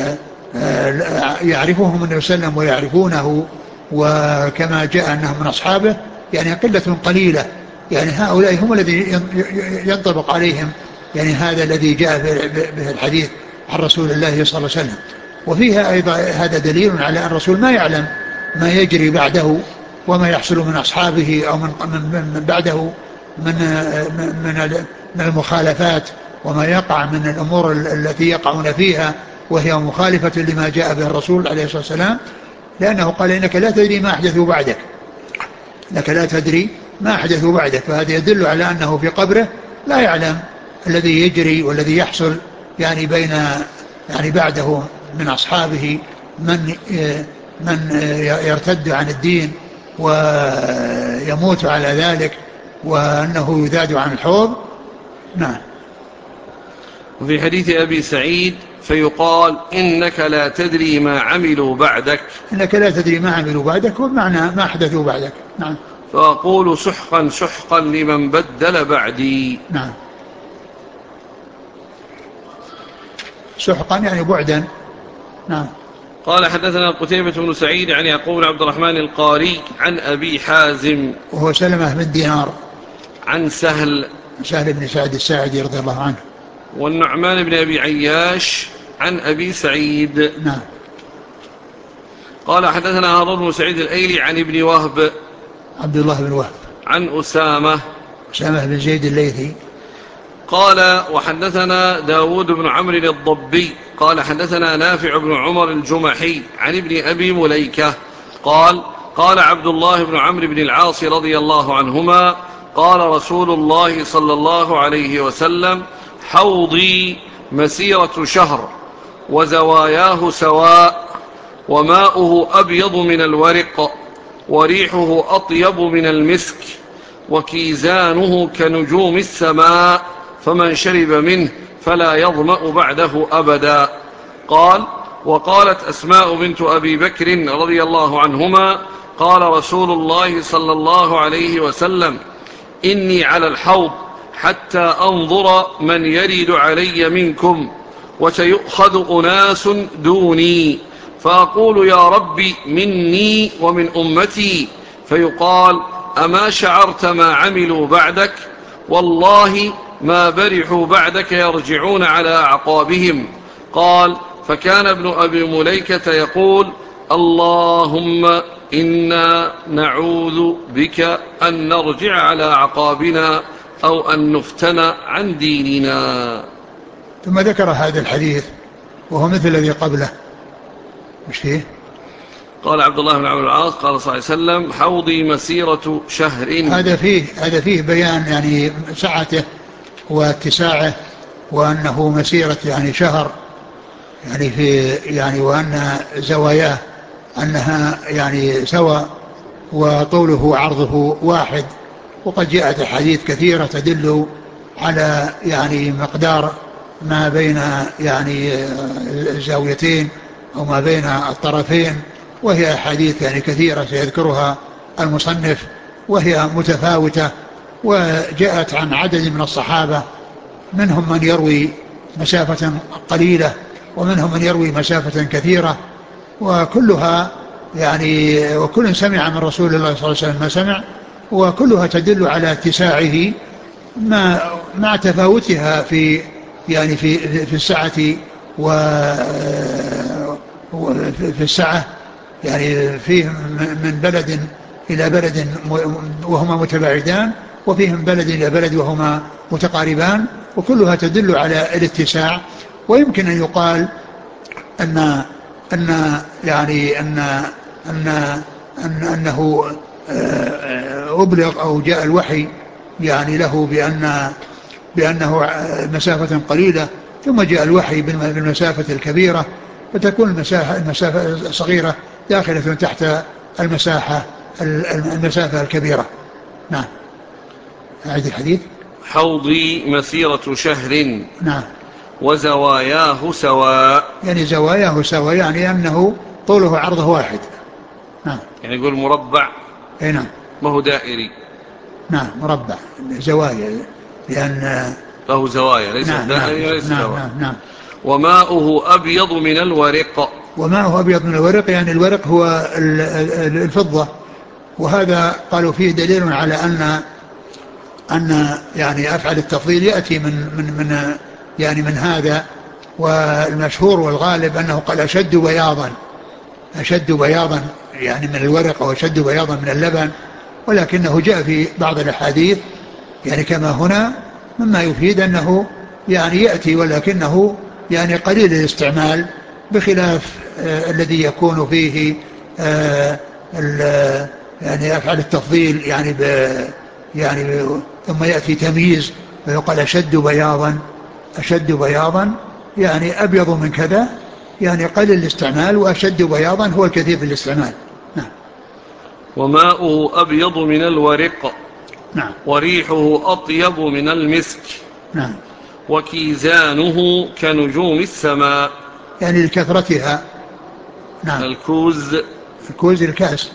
يعرفهم النبي صلى الله عليه وسلم ويعرفونه، وكما جاء أنهم من أصحابه يعني قلة قليلة، يعني هؤلاء هم الذي ينطبق عليهم يعني هذا الذي جاء به الحديث عن رسول الله صلى الله عليه وسلم. وفيها أيضا هذا دليل على أن الرسول ما يعلم ما يجري بعده وما يحصل من أصحابه أو من بعده من المخالفات، وما يقع من الأمور التي يقعون فيها وهي مخالفة لما جاء به الرسول عليه الصلاة والسلام، لأنه قال إنك لا تدري ما أحدثوا بعدك، إنك لا تدري ما أحدثوا بعدك. فهذا يدل على أنه في قبره لا يعلم الذي يجري والذي يحصل يعني بين يعني بعده من أصحابه من يرتد عن الدين ويموت على ذلك وأنه يذاد عن الحوض. نعم. وفي حديث أبي سعيد فيقال إنك لا تدري ما عملوا بعدك، إنك لا تدري ما عملوا بعدك، وبمعنى ما أحدثوا بعدك. نعم. فأقول سحقا سحقا لمن بدل بعدي. نعم. سحقا يعني بعدا. نعم. قال حدثنا قتيبة بن سعيد عن يعقوب بن عبد الرحمن القاري عن أبي حازم وهو سلمة بن دينار عن سهل بن سعد الساعدي رضي الله عنه، والنعمان بن أبي عياش عن أبي سعيد. نعم. قال حدثنا هارون بن سعيد الأيلي عن ابن وهب عبد الله بن وهب عن أسامة بن زيد الليثي. قال وحدثنا داود بن عمرو الضبي قال حدثنا نافع بن عمر الجمحي عن ابن أبي مليكة قال قال عبد الله بن عمرو بن العاص رضي الله عنهما قال رسول الله صلى الله عليه وسلم حوضي مسيرة شهر وزواياه سواء وماؤه أبيض من الورق وريحه أطيب من المسك وكيزانه كنجوم السماء فمن شرب منه فلا يظمأ بعده أبدا. قال وقالت أسماء بنت أبي بكر رضي الله عنهما قال رسول الله صلى الله عليه وسلم إني على الحوض حتى أنظر من يرد علي منكم وسيؤخذ أناس دوني فأقول يا رب مني ومن أمتي فيقال أما شعرت ما عملوا بعدك والله ما برحوا بعدك يرجعون على أعقابهم. قال فكان ابن أبي مليكة يقول اللهم إنا نعوذ بك أن نرجع على أعقابنا أو أن نفتن عن ديننا. ثم ذكر هذا الحديث وهو مثل الذي قبله. مش فيه؟ قال عبد الله بن عمرو بن العاص قال صلى الله عليه وسلم حوضي مسيرة شهر. هذا فيه بيان يعني سعته واتساعه وأنه مسيرة يعني شهر يعني وأن زواياه أنها يعني سواء وطوله وعرضه واحد. وقد جاءت أحاديث كثيرة تدل على يعني مقدار ما بين يعني الزاويتين أو ما بين الطرفين، وهي أحاديث يعني كثيرة سيذكرها المصنف وهي متفاوتة، وجاءت عن عدد من الصحابة منهم من يروي مسافة قليلة ومنهم من يروي مسافة كثيرة، وكلها يعني وكل سمع من رسول الله صلى الله عليه وسلم ما سمع، وكلها تدل على اتساعه مع تفاوتها في يعني في السعة وفي السعة يعني فيهم من بلد إلى بلد وهما متباعدان، وفيهم بلد إلى بلد وهما متقاربان، وكلها تدل على الاتساع. ويمكن أن يقال أن يعني أنه أبلغ أو جاء الوحي يعني له بأنه مسافة قليلة، ثم جاء الوحي بالمسافة الكبيرة، فتكون المسافة الصغيرة داخلة تحت المسافة الكبيرة. نعم. أعيد الحديث. حوضي مسيرة شهر. نعم. وزواياه سواء يعني زواياه سواء يعني أنه طوله عرضه واحد. نعم. يعني يقول مربع. نعم. ما هو دائري. نعم مربع زوايا لأن له زوايا ليس نعم دائري نعم وليس نعم زوايا. نعم نعم. وماؤه أبيض من الورق. وماؤه أبيض من الورق يعني الورق هو الفضة، وهذا قالوا فيه دليل على أن يعني أفعل التفضيل يأتي من هذا. والمشهور والغالب أنه قال أشد بياضا يعني من الورق وأشد بياضا من اللبن، ولكنه جاء في بعض الأحاديث يعني كما هنا مما يفيد أنه يعني يأتي ولكنه يعني قليل الاستعمال، بخلاف الذي يكون فيه يعني أفعل التفضيل يعني ثم يأتي تمييز فيقال أشد بياضا يعني أبيض من كذا، يعني قليل الاستعمال، وأشد بياضا هو الكثير في الاستعمال. نعم. وماؤه أبيض من الورق، نعم. وريحه أطيب من المسك، نعم. وكيزانه كنجوم السماء. يعني لكثرتها. نعم. الكوز الكأس.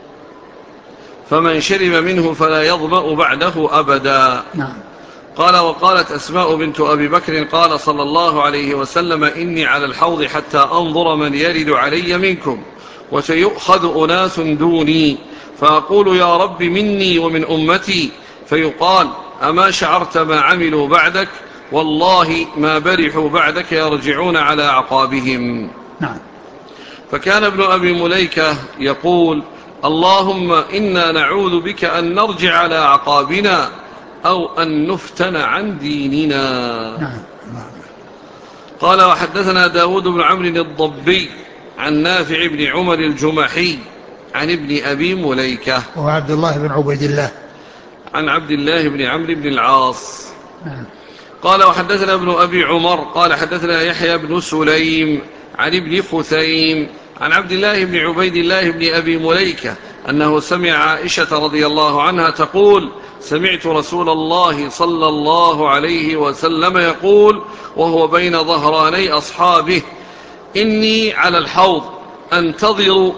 فمن شرب منه فلا يظمأ بعده أبدا. نعم. قال: وقالت أسماء بنت أبي بكر: قال صلى الله عليه وسلم: إني على الحوض حتى أنظر من يرد علي منكم، وسيؤخذ أناس دوني، فأقول: يا رب مني ومن أمتي، فيقال: أما شعرت ما عملوا بعدك؟ والله ما برحوا بعدك يرجعون على أعقابهم. نعم. فكان ابن أبي مليكة يقول: اللهم إنا نعوذ بك أن نرجع على أعقابنا أو أن نفتن عن ديننا. نعم. قال: وحدثنا داود بن عمرو الضبي عن نافع بن عمر الجمحي عن ابن أبي مليكة وعبد الله بن عبيد الله عن عبد الله بن عمرو بن العاص. نعم. قال: وحدثنا ابن أبي عمر قال: حدثنا يحيى بن سليم عن ابن خثيم عن عبد الله بن عبيد الله بن أبي مليكة أنه سمع عائشة رضي الله عنها تقول: سمعت رسول الله صلى الله عليه وسلم يقول وهو بين ظهراني أصحابه: إني على الحوض أنتظر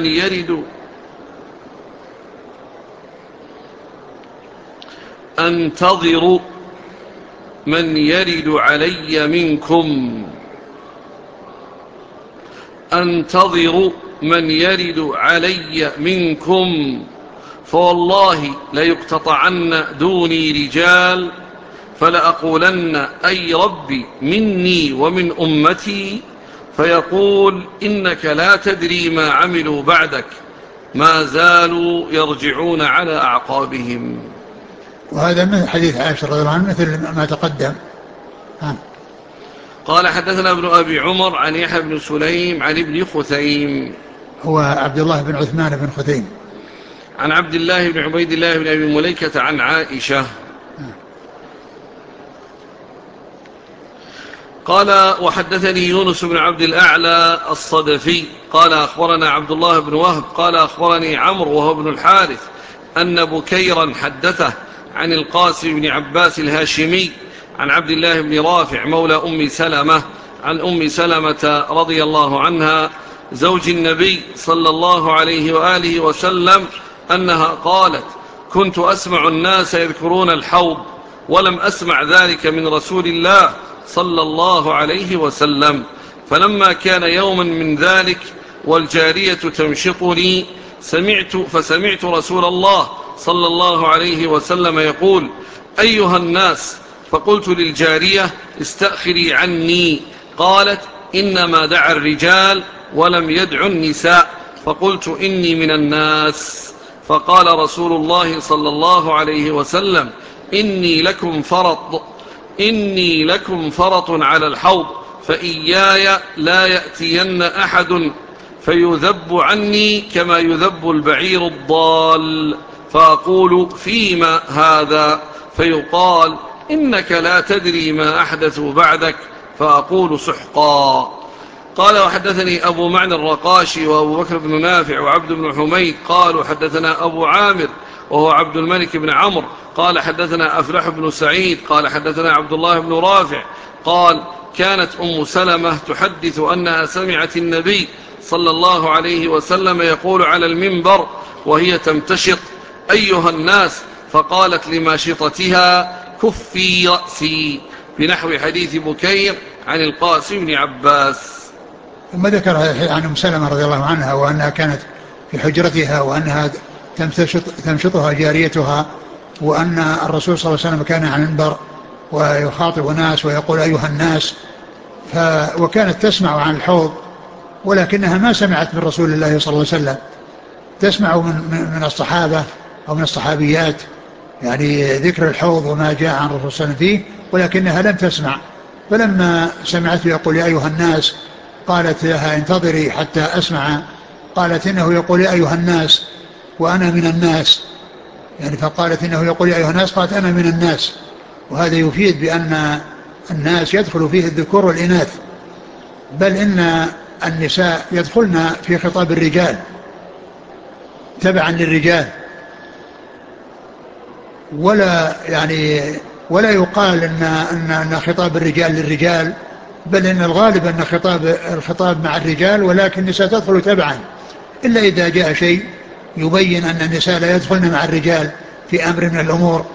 من يرد علي منكم، أنتظر من يرد علي منكم، فوالله ليقتطعن دوني رجال، فلأقولن: أي ربي مني ومن أمتي، فيقول: إنك لا تدري ما عملوا بعدك، ما زالوا يرجعون على أعقابهم. وهذا من حديث عائشة رضي الله عنها مثل ما تقدم. قال: حدثنا ابن أبي عمر عن يحيى بن سليم عن ابن خثيم، هو عبد الله بن عثمان بن خثيم، عن عبد الله بن عبيد الله بن أبي مليكة عن عائشة. قال: وحدثني يونس بن عبد الأعلى الصدفي قال: أخبرنا عبد الله بن وهب قال: أخبرني عمرو وهو ابن الحارث أن بكيرا حدثه عن القاسم بن عباس الهاشمي عن عبد الله بن رافع مولى أم سلمة عن أم سلمة رضي الله عنها زوج النبي صلى الله عليه وآله وسلم أنها قالت: كنت أسمع الناس يذكرون الحوض، ولم أسمع ذلك من رسول الله صلى الله عليه وسلم، فلما كان يوما من ذلك والجارية تمشطني فسمعت رسول الله صلى الله عليه وسلم يقول: أيها الناس، فقلت للجارية: استأخري عني. قالت: إنما دعا الرجال ولم يدع النساء. فقلت: إني من الناس. فقال رسول الله صلى الله عليه وسلم: إني لكم فرط على الحوض، فإياي لا يأتين أحد فيذب عني كما يذب البعير الضال، فأقول: فيما هذا؟ فيقال: إنك لا تدري ما أحدثوا بعدك، فأقول: سحقا. قال: وحدثني أبو معنى الرقاشي وأبو بكر بن نافع وعبد بن حميد قالوا: حدثنا أبو عامر وهو عبد الملك بن عمرو قال: حدثنا أفلح بن سعيد قال: حدثنا عبد الله بن رافع قال: كانت أم سلمة تحدث أنها سمعت النبي صلى الله عليه وسلم يقول على المنبر وهي تمتشط: أيها الناس، فقالت لماشطتها: كفي رأسي، بنحو حديث بكير عن القاسم بن عباس. ثم ذكر عن أم سلمة رضي الله عنها وأنها كانت في حجرتها وأنها تمشطها جاريتها، وأن الرسول صلى الله عليه وسلم كان على المنبر ويخاطب الناس ويقول: أيها الناس. وكانت تسمع عن الحوض، ولكنها ما سمعت من رسول الله صلى الله عليه وسلم، تسمع من الصحابة أو من الصحابيات، يعني ذكر الحوض وما جاء عن الرسول صلى الله عليه وسلم فيه، ولكنها لم تسمع. فلما سمعته يقول: يا أيها الناس، قالت لها: انتظري حتى أسمع. قالت: إنه يقول يا أيها الناس وأنا من الناس، يعني فقالت: إنه يقول يا أيها الناس، قالت: أنا من الناس. وهذا يفيد بأن الناس يدخل فيه الذكور والإناث، بل إن النساء يدخلن في خطاب الرجال تبعا للرجال، ولا يقال أن خطاب الرجال للرجال، بل إن الغالب أن الخطاب مع الرجال، ولكن النساء تدخل تبعا، إلا إذا جاء شيء يبين أن النساء لا يدخلن مع الرجال في أمر من الأمور.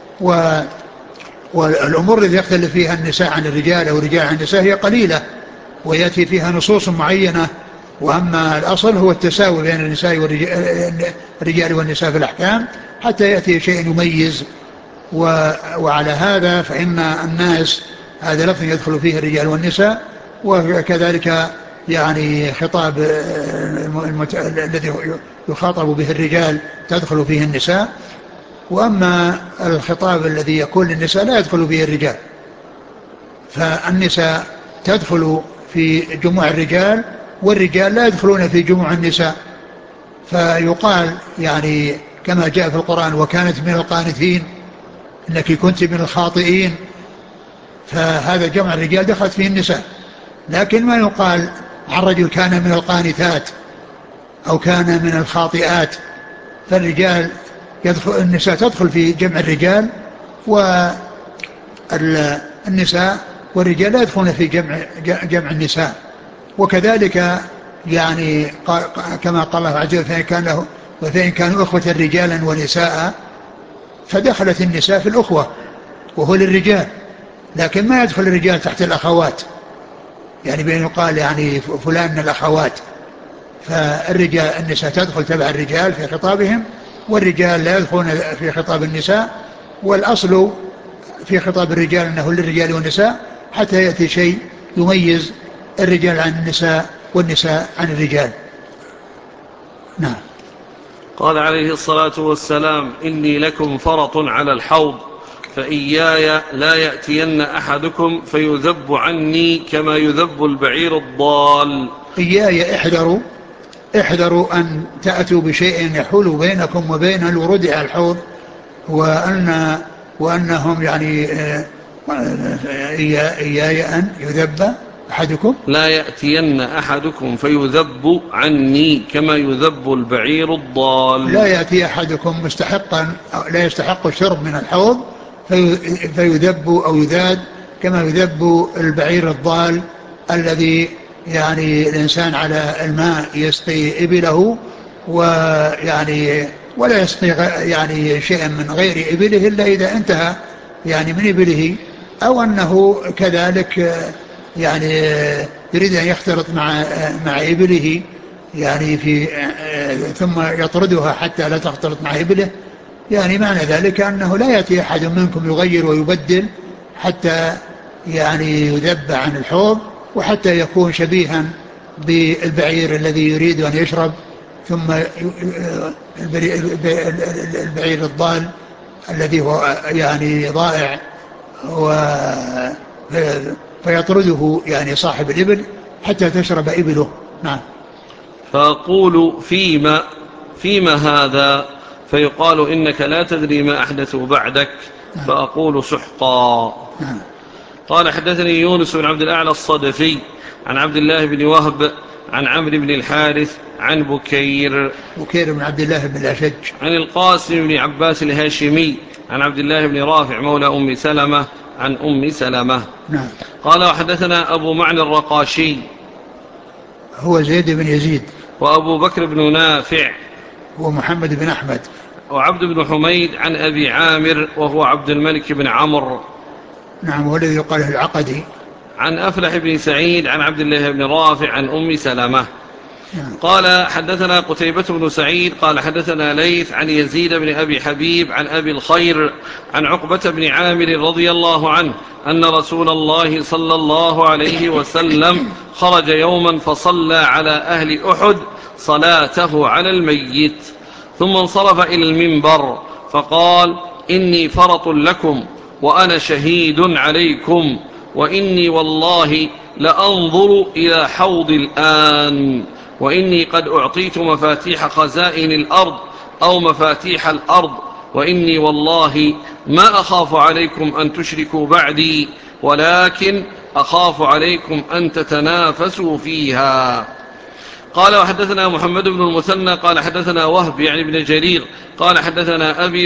والأمور التي يختلف فيها النساء عن الرجال أو الرجال عن النساء هي قليلة، ويأتي فيها نصوص معينة، وأما الأصل هو التساوي بين الرجال والنساء في الأحكام، حتى يأتي شيء يميز. وعلى هذا فإن الناس هذا لفظ يدخل فيه الرجال والنساء، وكذلك يعني خطاب الذي يخاطب به الرجال تدخل فيه النساء، وأما الخطاب الذي يكون للنساء لا يدخل فيه الرجال، فالنساء تدخل في جموع الرجال، والرجال لا يدخلون في جموع النساء. فيقال يعني كما جاء في القرآن وكانت من القانتين، إنك كنت من الخاطئين، فهذا جمع الرجال دخلت فيه النساء. لكن ما يقال عن رجل كان من القانتات أو كان من الخاطئات، فالرجال النساء تدخل في جمع الرجال، والنساء والرجال لا يدخلون في جمع النساء. وكذلك يعني كما قال الله عز وجل فإن كانوا أخوة رجالا ونساء، فدخلت النساء في الأخوة وهو للرجال، لكن ما يدخل الرجال تحت الأخوات، يعني بأن يقال يعني فلان من الأخوات. النساء تدخل تبع الرجال في خطابهم، والرجال لا يدخلون في خطاب النساء، والأصل في خطاب الرجال أنه للرجال والنساء، حتى يأتي شيء يميز الرجال عن النساء والنساء عن الرجال. نعم. قال عليه الصلاة والسلام: إني لكم فرط على الحوض، فإياي لا يأتين أحدكم فيذب عني كما يذب البعير الضال. إياي احذروا أن تأتوا بشيء يحول بينكم وبين الورود على الحوض، وأنهم يعني إياي أن يذب أحدكم، لا يأتين أحدكم فيذب عني كما يذب البعير الضال. لا يأتي أحدكم مستحقا لا يستحق الشرب من الحوض فيذب أو يذاد كما يذب البعير الضال، الذي يعني الإنسان على الماء يسقي إبله، ويعني ولا يسقي يعني شيئا من غير إبله إلا إذا انتهى يعني من إبله، أو أنه كذلك يعني يريد أن يختلط مع إبله يعني ثم يطردها حتى لا تختلط مع إبله. يعني معنى ذلك أنه لا يأتي أحد منكم يغير ويبدل حتى يعني يذب عن الحوض، وحتى يكون شبيها بالبعير الذي يريد أن يشرب، ثم البعير الضال الذي هو يعني ضائع فيطرده يعني صاحب الإبل حتى تشرب إبله. نعم. فأقول فيما هذا؟ فيقال: إنك لا تدري ما أحدثوا بعدك. فأقول: سحقا. قال: حدثني يونس بن عبد الأعلى الصدفي عن عبد الله بن وهب عن عمرو بن الحارث عن بكير بن عبد الله بن الأشج عن القاسم بن عباس الهاشمي عن عبد الله بن رافع مولى أم سلمة عن أم سلمة. نعم. قال: وحدثنا أبو معنى الرقاشي هو زيد بن يزيد، وأبو بكر بن نافع هو محمد بن أحمد، وعبد بن حميد عن أبي عامر وهو عبد الملك بن عمرو. نعم. والذي يقال العقدي. عن أفلح بن سعيد عن عبد الله بن رافع عن أم سلمة. نعم. قال: حدثنا قتيبة بن سعيد قال: حدثنا ليث عن يزيد بن أبي حبيب عن أبي الخير عن عقبة بن عامر رضي الله عنه أن رسول الله صلى الله عليه وسلم خرج يوما فصلى على أهل أحد صلاته على الميت، ثم انصرف إلى المنبر فقال: إني فرط لكم وأنا شهيد عليكم، وإني والله لأنظر إلى حوض الآن، وإني قد أعطيت مفاتيح خزائن الأرض أو مفاتيح الأرض، وإني والله ما أخاف عليكم أن تشركوا بعدي ولكن أخاف عليكم أن تتنافسوا فيها. قال وحدثنا محمد بن المثنى قال حدثنا وهب يعني بن جرير قال حدثنا أبي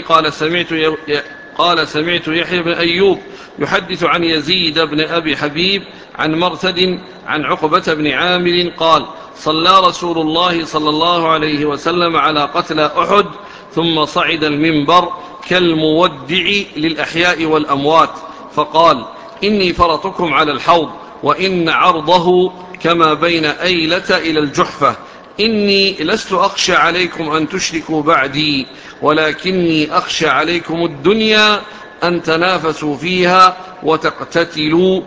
قال سمعت يحيى بن أيوب يحدث عن يزيد بن أبي حبيب عن مرثد عن عقبة بن عامر قال صلى رسول الله صلى الله عليه وسلم على قتلى أحد ثم صعد المنبر كالمودع للأحياء والأموات فقال إني فرطكم على الحوض وإن عرضه كما بين أيلة إلى الجحفة إني لست أخشى عليكم أن تشركوا بعدي ولكني أخشى عليكم الدنيا أن تنافسوا فيها وتقتتلوا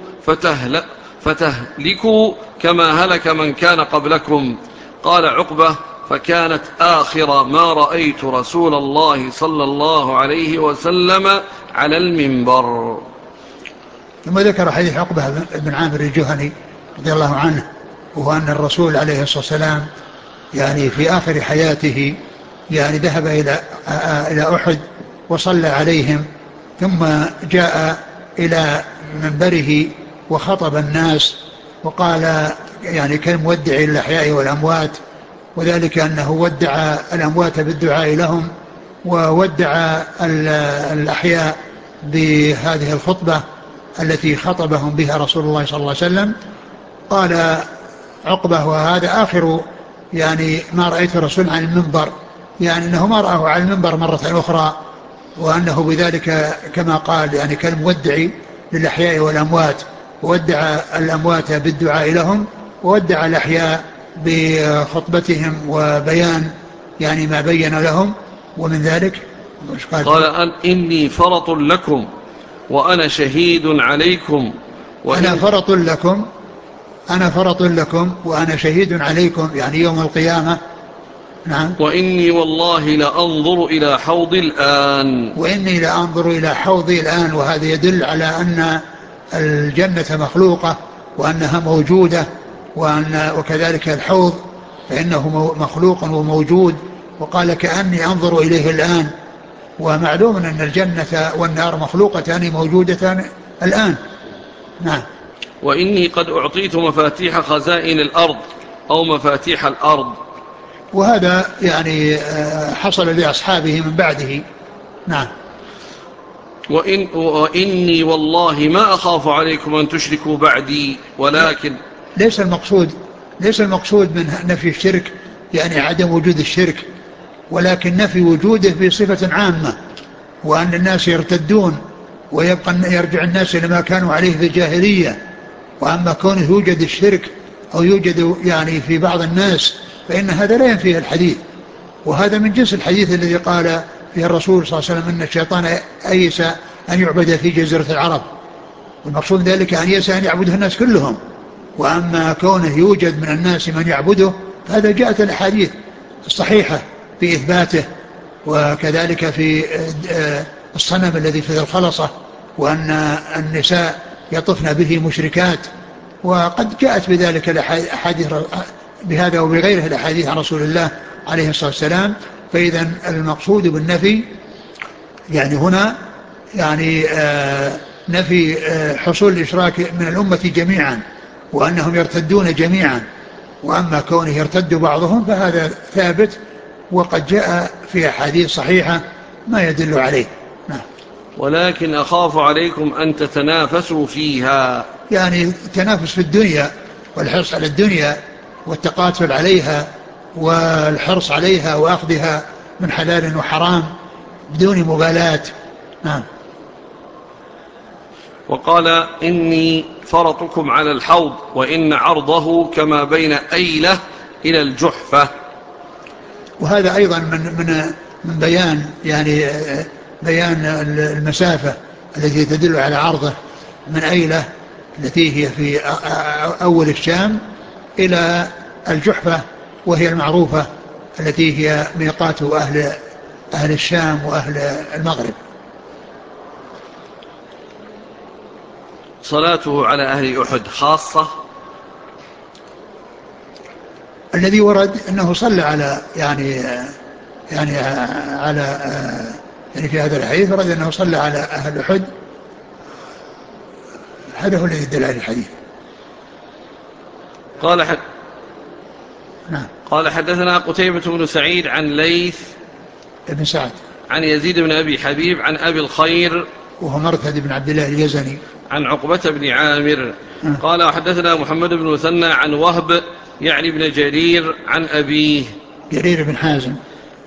فتهلكوا كما هلك من كان قبلكم. قال عقبة فكانت آخر ما رأيت رسول الله صلى الله عليه وسلم على المنبر. ثم ذكر حديث عقبة بن عامر الجهني رضي الله عنه، وهو أن الرسول عليه الصلاة والسلام يعني في آخر حياته يعني ذهب إلى أحد وصلى عليهم، ثم جاء إلى منبره وخطب الناس وقال يعني كالمودع للأحياء والأموات، وذلك أنه ودع الأموات بالدعاء لهم وودع الأحياء بهذه الخطبة التي خطبهم بها رسول الله صلى الله عليه وسلم. قال عقبة وهذا آخر يعني ما رأيت الرسول عن المنبر، يعني أنه ما رأه على المنبر مرة أخرى، وأنه بذلك كما قال يعني كالمودع للأحياء والأموات، وودع الأموات بالدعاء لهم وودع الأحياء بخطبتهم وبيان يعني ما بين لهم. ومن ذلك قال إني فرط لكم وأنا شهيد عليكم أنا فرط لكم وأنا شهيد عليكم يعني يوم القيامة. نعم. وإني والله لأنظر إلى حوضي الآن وهذا يدل على أن الجنة مخلوقة وأنها موجودة، وكذلك الحوض فإنه مخلوق وموجود، وقال كأني أنظر إليه الآن، ومعلوم أن الجنة والنار مخلوقتان موجودتان الآن. نعم. وإني قد أعطيت مفاتيح خزائن الأرض أو مفاتيح الأرض، وهذا يعني حصل لأصحابه من بعده. نعم. وإني والله ما أخاف عليكم أن تشركوا بعدي ولكن ليس المقصود من نفي الشرك يعني عدم وجود الشرك، ولكن نفي وجوده بصفة عامة، وأن الناس يرتدون يرجع الناس إلى ما كانوا عليه في الجاهلية. وأما كونه يوجد الشرك أو يوجد يعني في بعض الناس فإن هذا لا ينفيه الحديث، وهذا من جنس الحديث الذي قال فيه الرسول صلى الله عليه وسلم أن الشيطان أيس أن يعبد في جزيرة العرب، والمقصود ذلك أن ييس أن يعبده الناس كلهم. وأما كونه يوجد من الناس من يعبده فهذا جاءت الأحاديث الصحيحة في إثباته، وكذلك في الصنم الذي في الخلصة، وأن النساء يطفن به مشركات، وقد جاءت بذلك الأحاديث بهذا وبغيره الأحاديث عن رسول الله عليه الصلاة والسلام. فإذا المقصود بالنفي يعني هنا يعني نفي حصول الإشراك من الأمة جميعا، وأنهم يرتدون جميعا. وأما كونه يرتد بعضهم فهذا ثابت، وقد جاء في أحاديث صحيحة ما يدل عليه. نعم. ولكن أخاف عليكم أن تتنافسوا فيها، يعني التنافس في الدنيا والحرص على الدنيا والتقاتل عليها والحرص عليها وأخذها من حلال وحرام بدون مبالاة. نعم. وقال إني فرطكم على الحوض وإن عرضه كما بين أيلة إلى الجحفة. وهذا أيضا من بيان يعني بيان المسافة التي تدل على عرضه من أيلة التي هي في أول الشام إلى الجحفة، وهي المعروفة التي هي ميقات أهل الشام وأهل المغرب. صلاته على أهل أحد خاصة، الذي ورد أنه صلى على يعني على يعني في هذا الحديث ورد أنه صلى على أهل أحد. هذا هو الذي يدل على الحديث. نعم. قال حدثنا قتيبة بن سعيد عن ليث بن سعد عن يزيد بن أبي حبيب عن أبي الخير وهو مرثد بن عبد الله اليزني عن عقبة بن عامر قال وحدثنا محمد بن مثنى عن وهب يعني بن جرير عن أبيه جرير بن حازم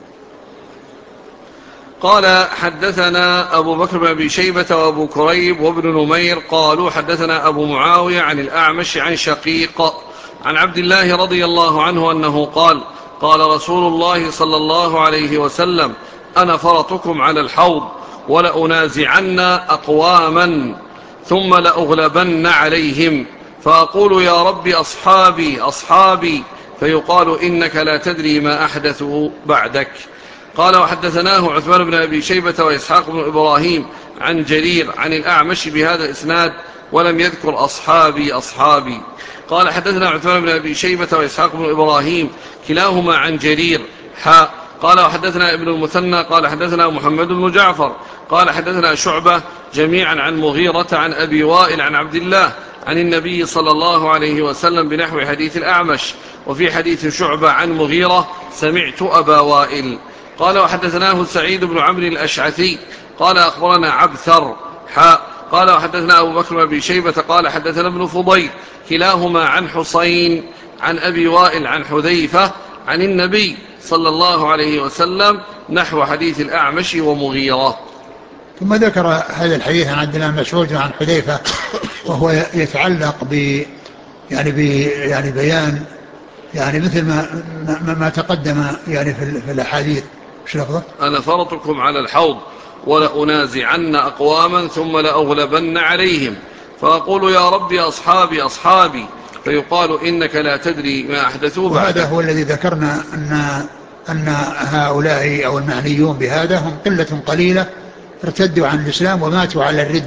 قال حدثنا أبو بكر بن أبي شيبة وأبو كريب وابن نمير قالوا حدثنا أبو معاوية عن الأعمش عن شقيق عن عبد الله رضي الله عنه أنه قال قال رسول الله صلى الله عليه وسلم أنا فرطكم على الحوض ولأنازعن أقواما ثم لأغلبن عليهم فأقول يا رب أصحابي أصحابي فيقال إنك لا تدري ما أحدثوا بعدك. قال وحدثناه عثمان بن أبي شيبة وإسحاق بن إبراهيم عن جرير عن الأعمش بهذا الإسناد ولم يذكر أصحابي أصحابي. قال حدثنا عثمان بن أبي شيبة وإسحاق بن إبراهيم كلاهما عن جرير قال وحدثنا ابن المثنى قال حدثنا محمد بن جعفر قال حدثنا شعبة جميعا عن مغيرة عن أبي وائل عن عبد الله عن النبي صلى الله عليه وسلم بنحو حديث الأعمش. وفي حديث شعبة عن مغيرة سمعت أبا وائل. قال وحدثناه سعيد بن عمرو الأشعثي قال أخبرنا عبثر قال وحدثنا أبو بكر بن شيبة قال حدثنا ابن فضيل كلاهما عن حسين عن أبي وائل عن حذيفة عن النبي صلى الله عليه وسلم نحو حديث الأعمش ومغيرة. ثم ذكر هذا الحديث عن عبد الله مسعود عن حذيفة وهو يتعلق يعني بيان يعني مثل ما تقدم يعني في الأحاديث. أنا فرطكم على الحوض ولأنازعن أقواما ثم لأغلبن عليهم فأقول يا ربي أصحابي أصحابي فيقال إنك لا تدري ما أحدثوا بعدك. وهذا هو الذي ذكرنا أن هؤلاء أو المعنيون بهذا هم قلة قليلة ارتدوا عن الإسلام وماتوا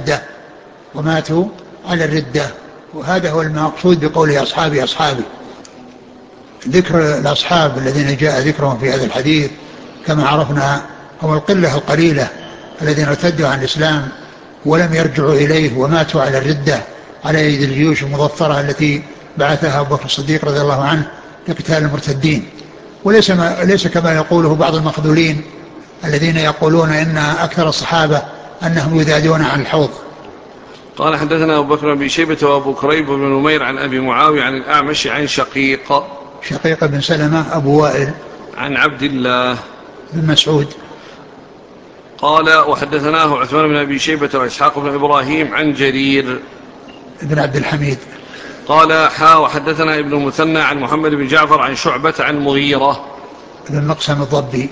على الردة وهذا هو المقصود بقوله أصحابي أصحابي. ذكر الأصحاب الذين جاء ذكرهم في هذا الحديث كما عرفنا هم القلة القليلة الذين ارتدوا عن الإسلام ولم يرجعوا إليه وماتوا على الردة على يد الجيوش المظفرة التي بعثها أبو بكر الصديق رضي الله عنه لقتال المرتدين. وليس كما يقوله بعض المخذولين الذين يقولون إن أكثر الصحابة أنهم يذادون عن الحوض. قال حدثنا أبو بكر بن شيبة وأبو كريب بن نمير عن أبي معاوية عن الأعمش عن شقيق بن سلمة أبو وائل عن عبد الله بن مسعود. قال وحدثناه عثمان بن أبي شيبة وإسحاق بن إبراهيم عن جرير بن عبد الحميد. قال وحدثنا ابن المثنى عن محمد بن جعفر عن شعبة عن مغيرة بن مقسم الضبي.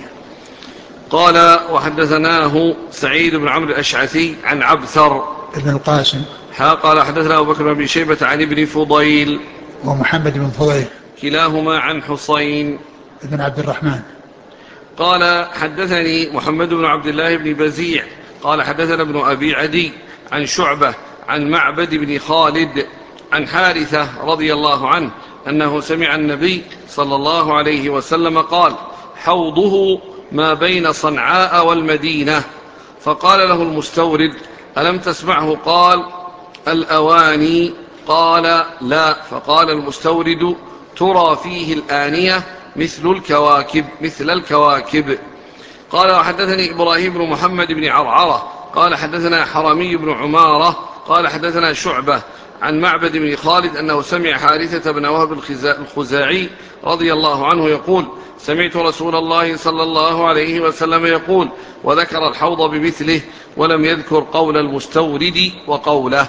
قال وحدثناه سعيد بن عمرو الأشعثي عن عبثر بن القاسم. قال حدثنا أبو بكر بن أبي شيبة عن ابن فضيل ومحمد بن فضيل كلاهما عن حسين بن عبد الرحمن. قال حدثني محمد بن عبد الله بن بزيع قال حدثنا ابن أبي عدي عن شعبة عن معبد بن خالد عن حارثة رضي الله عنه أنه سمع النبي صلى الله عليه وسلم قال حوضه ما بين صنعاء والمدينة. فقال له المستورد ألم تسمعه؟ قال الأواني. قال لا. فقال المستورد ترى فيه الآنية مثل الكواكب. قال وحدثني إبراهيم بن محمد بن عرعرة قال حدثنا حرمي بن عمارة قال حدثنا شعبة عن معبد بن خالد أنه سمع حارثة بن وهب الخزاعي رضي الله عنه يقول سمعت رسول الله صلى الله عليه وسلم يقول وذكر الحوض بمثله ولم يذكر قول المستورد وقوله.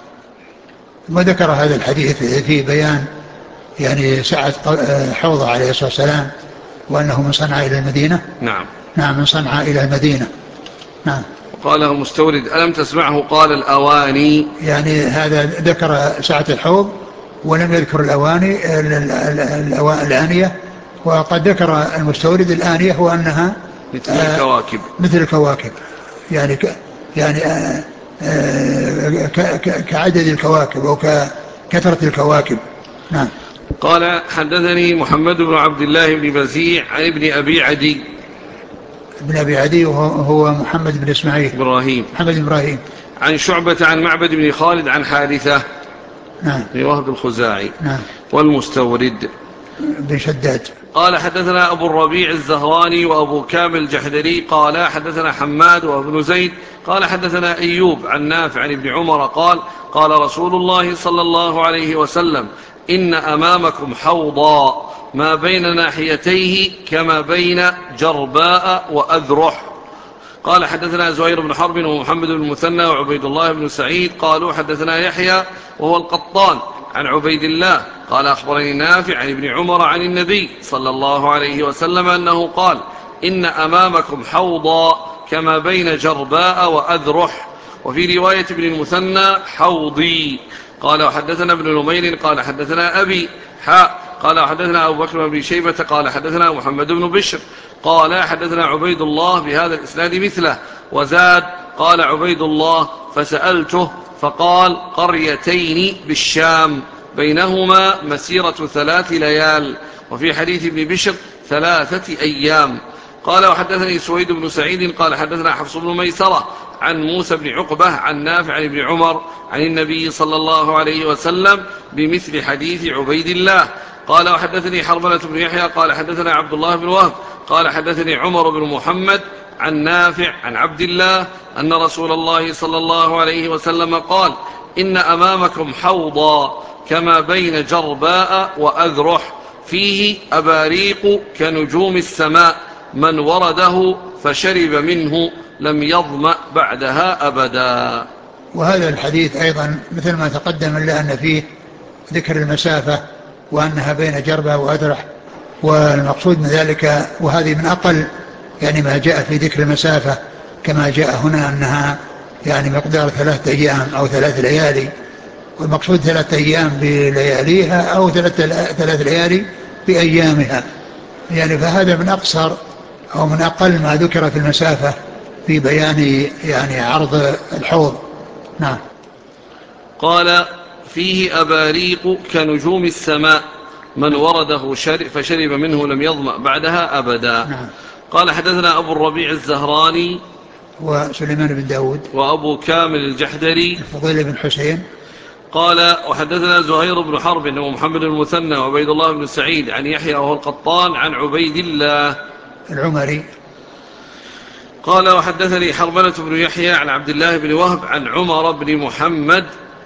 وذكر هذا الحديث في بيان يعني سعة حوضه عليه الصلاة والسلام وأنه من صنعاء إلى المدينة. نعم من صنعاء إلى المدينة. نعم. قاله المستورد ألم تسمعه؟ قال الأواني. يعني هذا ذكر سعة الحوض ولم يذكر الأواني الآنية. وقد ذكر المستورد الآنية وأنها مثل الكواكب يعني كعدد الكواكب أو ككثرة الكواكب. نعم. قال حدثني محمد بن عبد الله بن بزيع عن ابن أبي عدي بن أبي عدي وهو محمد بن إسماعيل محمد بن إبراهيم. عن شعبة عن معبد بن خالد عن حارثة نعم بن وهب الخزاعي. نعم. والمستورد بن شداد. قال حدثنا أبو الربيع الزهراني وأبو كامل الجحدري قال حدثنا حماد وابن زيد قال حدثنا أيوب عن نافع عن ابن عمر قال قال رسول الله صلى الله عليه وسلم إن أمامكم حوضا ما بين ناحيتيه كما بين جرباء وأذرح. قال حدثنا زهير بن حرب ومحمد بن المثنى وعبيد الله بن سعيد قالوا حدثنا يحيى وهو القطان عن عبيد الله قال أخبرني نافع عن ابن عمر عن النبي صلى الله عليه وسلم أنه قال إن أمامكم حوضا كما بين جرباء وأذرح. وفي رواية ابن المثنى حوضي. قال وحدثنا ابن نمير قال حدثنا أبي قال حدثنا أبو بكر بن شيبة قال حدثنا محمد بن بشر قال حدثنا عبيد الله بهذا الإسناد مثله وزاد قال عبيد الله فسألته فقال قريتين بالشام بينهما مسيرة 3 ليال. وفي حديث ابن بشر 3 أيام. قال وحدثني سويد بن سعيد قال حدثنا حفص بن ميسرة عن موسى بن عقبة عن نافع عن ابن عمر عن النبي صلى الله عليه وسلم بمثل حديث عبيد الله. قال وحدثني حرملة بن يحيى قال حدثنا عبد الله بن وهب قال حدثني عمر بن محمد عن نافع عن عبد الله أن رسول الله صلى الله عليه وسلم قال إن أمامكم حوضا كما بين جرباء وأذرح فيه أباريق كنجوم السماء من ورده فشرب منه لم يظمأ بعدها أبدا. وهذا الحديث أيضا مثل ما تقدم إلا أن فيه ذكر المسافة وأنها بين جربة وأذرح، والمقصود من ذلك وهذه من أقل يعني ما جاء في ذكر المسافة كما جاء هنا أنها يعني مقدار 3 أيام أو 3 ليالي، والمقصود 3 أيام بلياليها أو 3 ليالي بأيامها، يعني فهذا من أقصر أو من أقل ما ذكر في المسافة في بيان يعني عرض الحوض. نعم. قال فيه أباريق كنجوم السماء من ورده فشرب منه لم يظمأ بعدها أبدا. نعم. قال حدثنا أبو الربيع الزهراني وسليمان بن داود وأبو كامل الجحدري الفضيل بن حسين قال وحدثنا زهير بن حرب ومحمد المثنى وعبيد الله بن سعيد عن يحيى وهو القطان عن عبيد الله العمري. قال وحدثني حرملة بن يحيى عن عبد الله بن وهب عن عمر بن محمد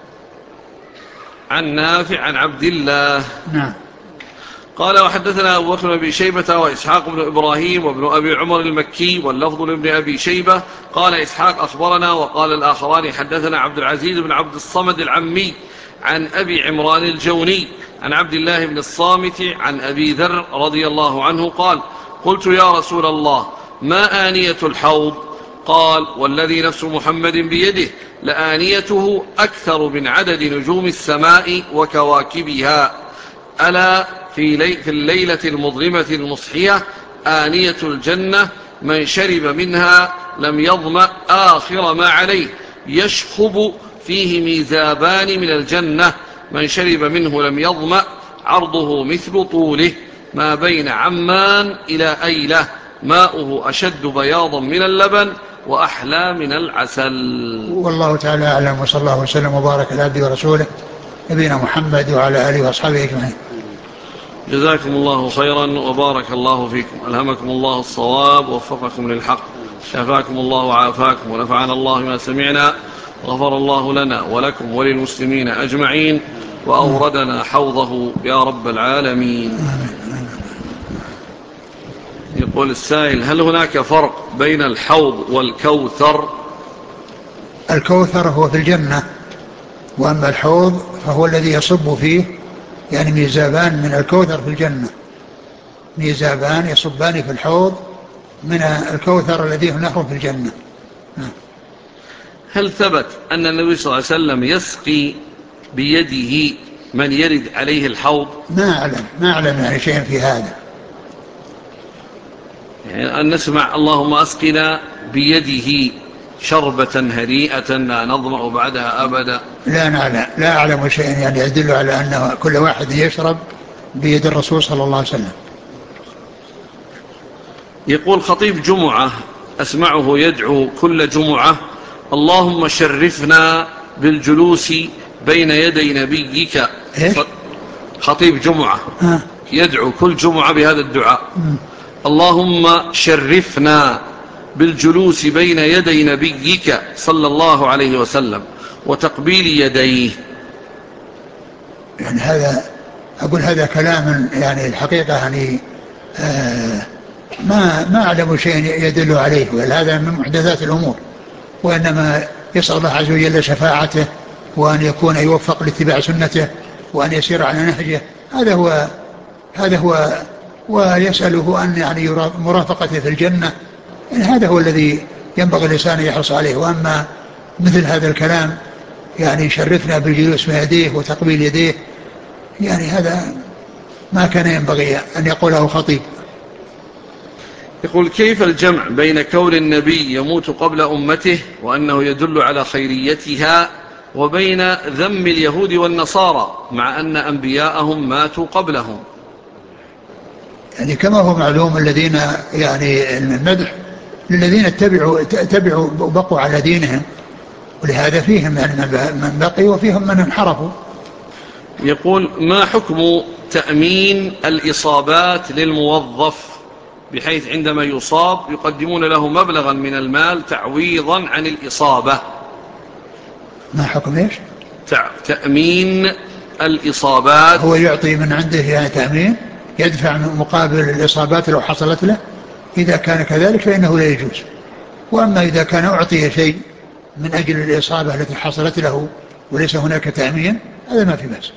عن نافع عن عبد الله. نعم. قال وحدثنا أبو بكر بن أبي شيبة وإسحاق بن إبراهيم وابن أبي عمر المكي واللفظ لابن أبي شيبة قال إسحاق أخبرنا وقال الآخران حدثنا عبد العزيز بن عبد الصمد العمي عن أبي عمران الجوني عن عبد الله بن الصامت عن أبي ذر رضي الله عنه قال قلت يا رسول الله ما آنية الحوض؟ قال والذي نفس محمد بيده لآنيته أكثر من عدد نجوم السماء وكواكبها. ألا في الليلة المظلمة المصحية آنية الجنة من شرب منها لم يظمأ آخر ما عليه يشخب فيه ميزابان من الجنة من شرب منه لم يظمأ عرضه مثل طوله ما بين عمان إلى أيلة ماؤه أشد بياضا من اللبن وأحلى من العسل. والله تعالى أعلم، وصلى الله وسلم وبارك على عبده ورسوله نبينا محمد وعلى آله وأصحابه أجمعين. جزاكم الله خيرا وبارك الله فيكم، ألهمكم الله الصواب ووفقكم للحق، شفاكم الله وعافاكم ونفعنا الله ما سمعنا، غفر الله لنا ولكم وللمسلمين أجمعين وأوردنا حوضه يا رب العالمين. يقول السائل هل هناك فرق بين الحوض والكوثر؟ الكوثر هو في الجنة، وأما الحوض فهو الذي يصب فيه يعني ميزابان من الكوثر في الجنة، ميزابان يصبان في الحوض من الكوثر الذي نهر في الجنة. هل ثبت أن النبي صلى الله عليه وسلم يسقي بيده من يرد عليه الحوض؟ ما أعلم يعني شيء في هذا، يعني أن نسمع اللهم أسقنا بيده شربة هنيئة لا نظمأ بعدها أبدا. لا أعلم شيئا يعني يدل على أن كل واحد يشرب بيد الرسول صلى الله عليه وسلم. يقول خطيب جمعة أسمعه يدعو كل جمعة: اللهم شرفنا بالجلوس بين يدي نبيك. إيش؟ خطيب جمعة يدعو كل جمعة بهذا الدعاء: اللهم شرفنا بالجلوس بين يدي نبيك صلى الله عليه وسلم وتقبيل يديه. يعني هذا، أقول هذا كلام يعني الحقيقة يعني ما أعلم شيء يدل عليه، وهذا من محدثات الأمور، وإنما يسأل الله عز وجل شفاعته، وأن يكون يوفق لاتباع سنته، وأن يسير على نهجه. هذا هو ويسأله أن يعني يرى مرافقته في الجنة. يعني هذا هو الذي ينبغي الإنسان أن يحرص عليه. وأما مثل هذا الكلام يعني شرفنا بالجلوس بين يديه وتقبيل يديه، يعني هذا ما كان ينبغي أن يقوله خطيب. يقول: كيف الجمع بين كون النبي يموت قبل أمته وأنه يدل على خيريتها، وبين ذم اليهود والنصارى مع أن أنبياءهم ماتوا قبلهم؟ يعني كما هو معلوم الذين يعني المدح للذين اتبعوا وبقوا على دينهم، ولهذا فيهم يعني من بقي وفيهم من انحرفوا. يقول: ما حكم تأمين الإصابات للموظف، بحيث عندما يصاب يقدمون له مبلغا من المال تعويضا عن الإصابة؟ ما حكم ايش؟ تأمين الإصابات. هو يعطي من عنده يعني تأمين، يدفع مقابل الإصابات لو حصلت له. إذا كان كذلك فإنه لا يجوز. وأما إذا كان أعطي شيء من أجل الإصابة التي حصلت له وليس هناك تأمين، هذا ما في بأس.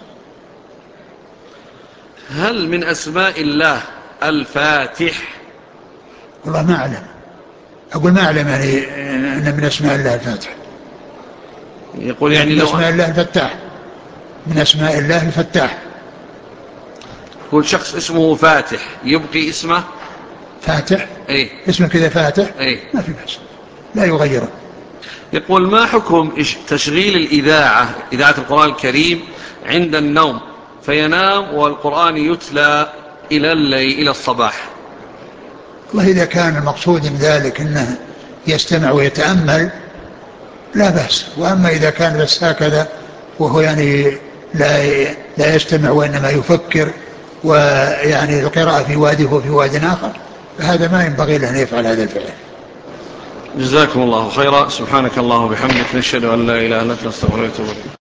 هل من أسماء الله الفاتح؟ والله ما أعلم، أقول ما أعلم يعني أن من أسماء الله الفاتح. يقول يعني من لو أسماء الله الفتاح، من أسماء الله الفتاح. يقول شخص اسمه فاتح يبقي اسمه فاتح، ايه؟ اسمه كذا فاتح، ايه. ما في بأس، لا يغيره. يقول: ما حكم تشغيل إذاعة القرآن الكريم عند النوم، فينام والقرآن يتلى إلى الليل إلى الصباح؟ والله إذا كان المقصود من ذلك أنه يستمع ويتأمل لا بأس. وأما إذا كان بس هكذا وهو يعني لا يستمع وإنما يفكر، ويعني القراءة في وادي وفي واد آخر، فهذا ما ينبغي له أن يفعل هذا الفعل. جزاكم الله خيرا. سبحانك اللهم وبحمدك، نشهد أن لا إله إلا أنت، نستغفرك ونتوب إليك.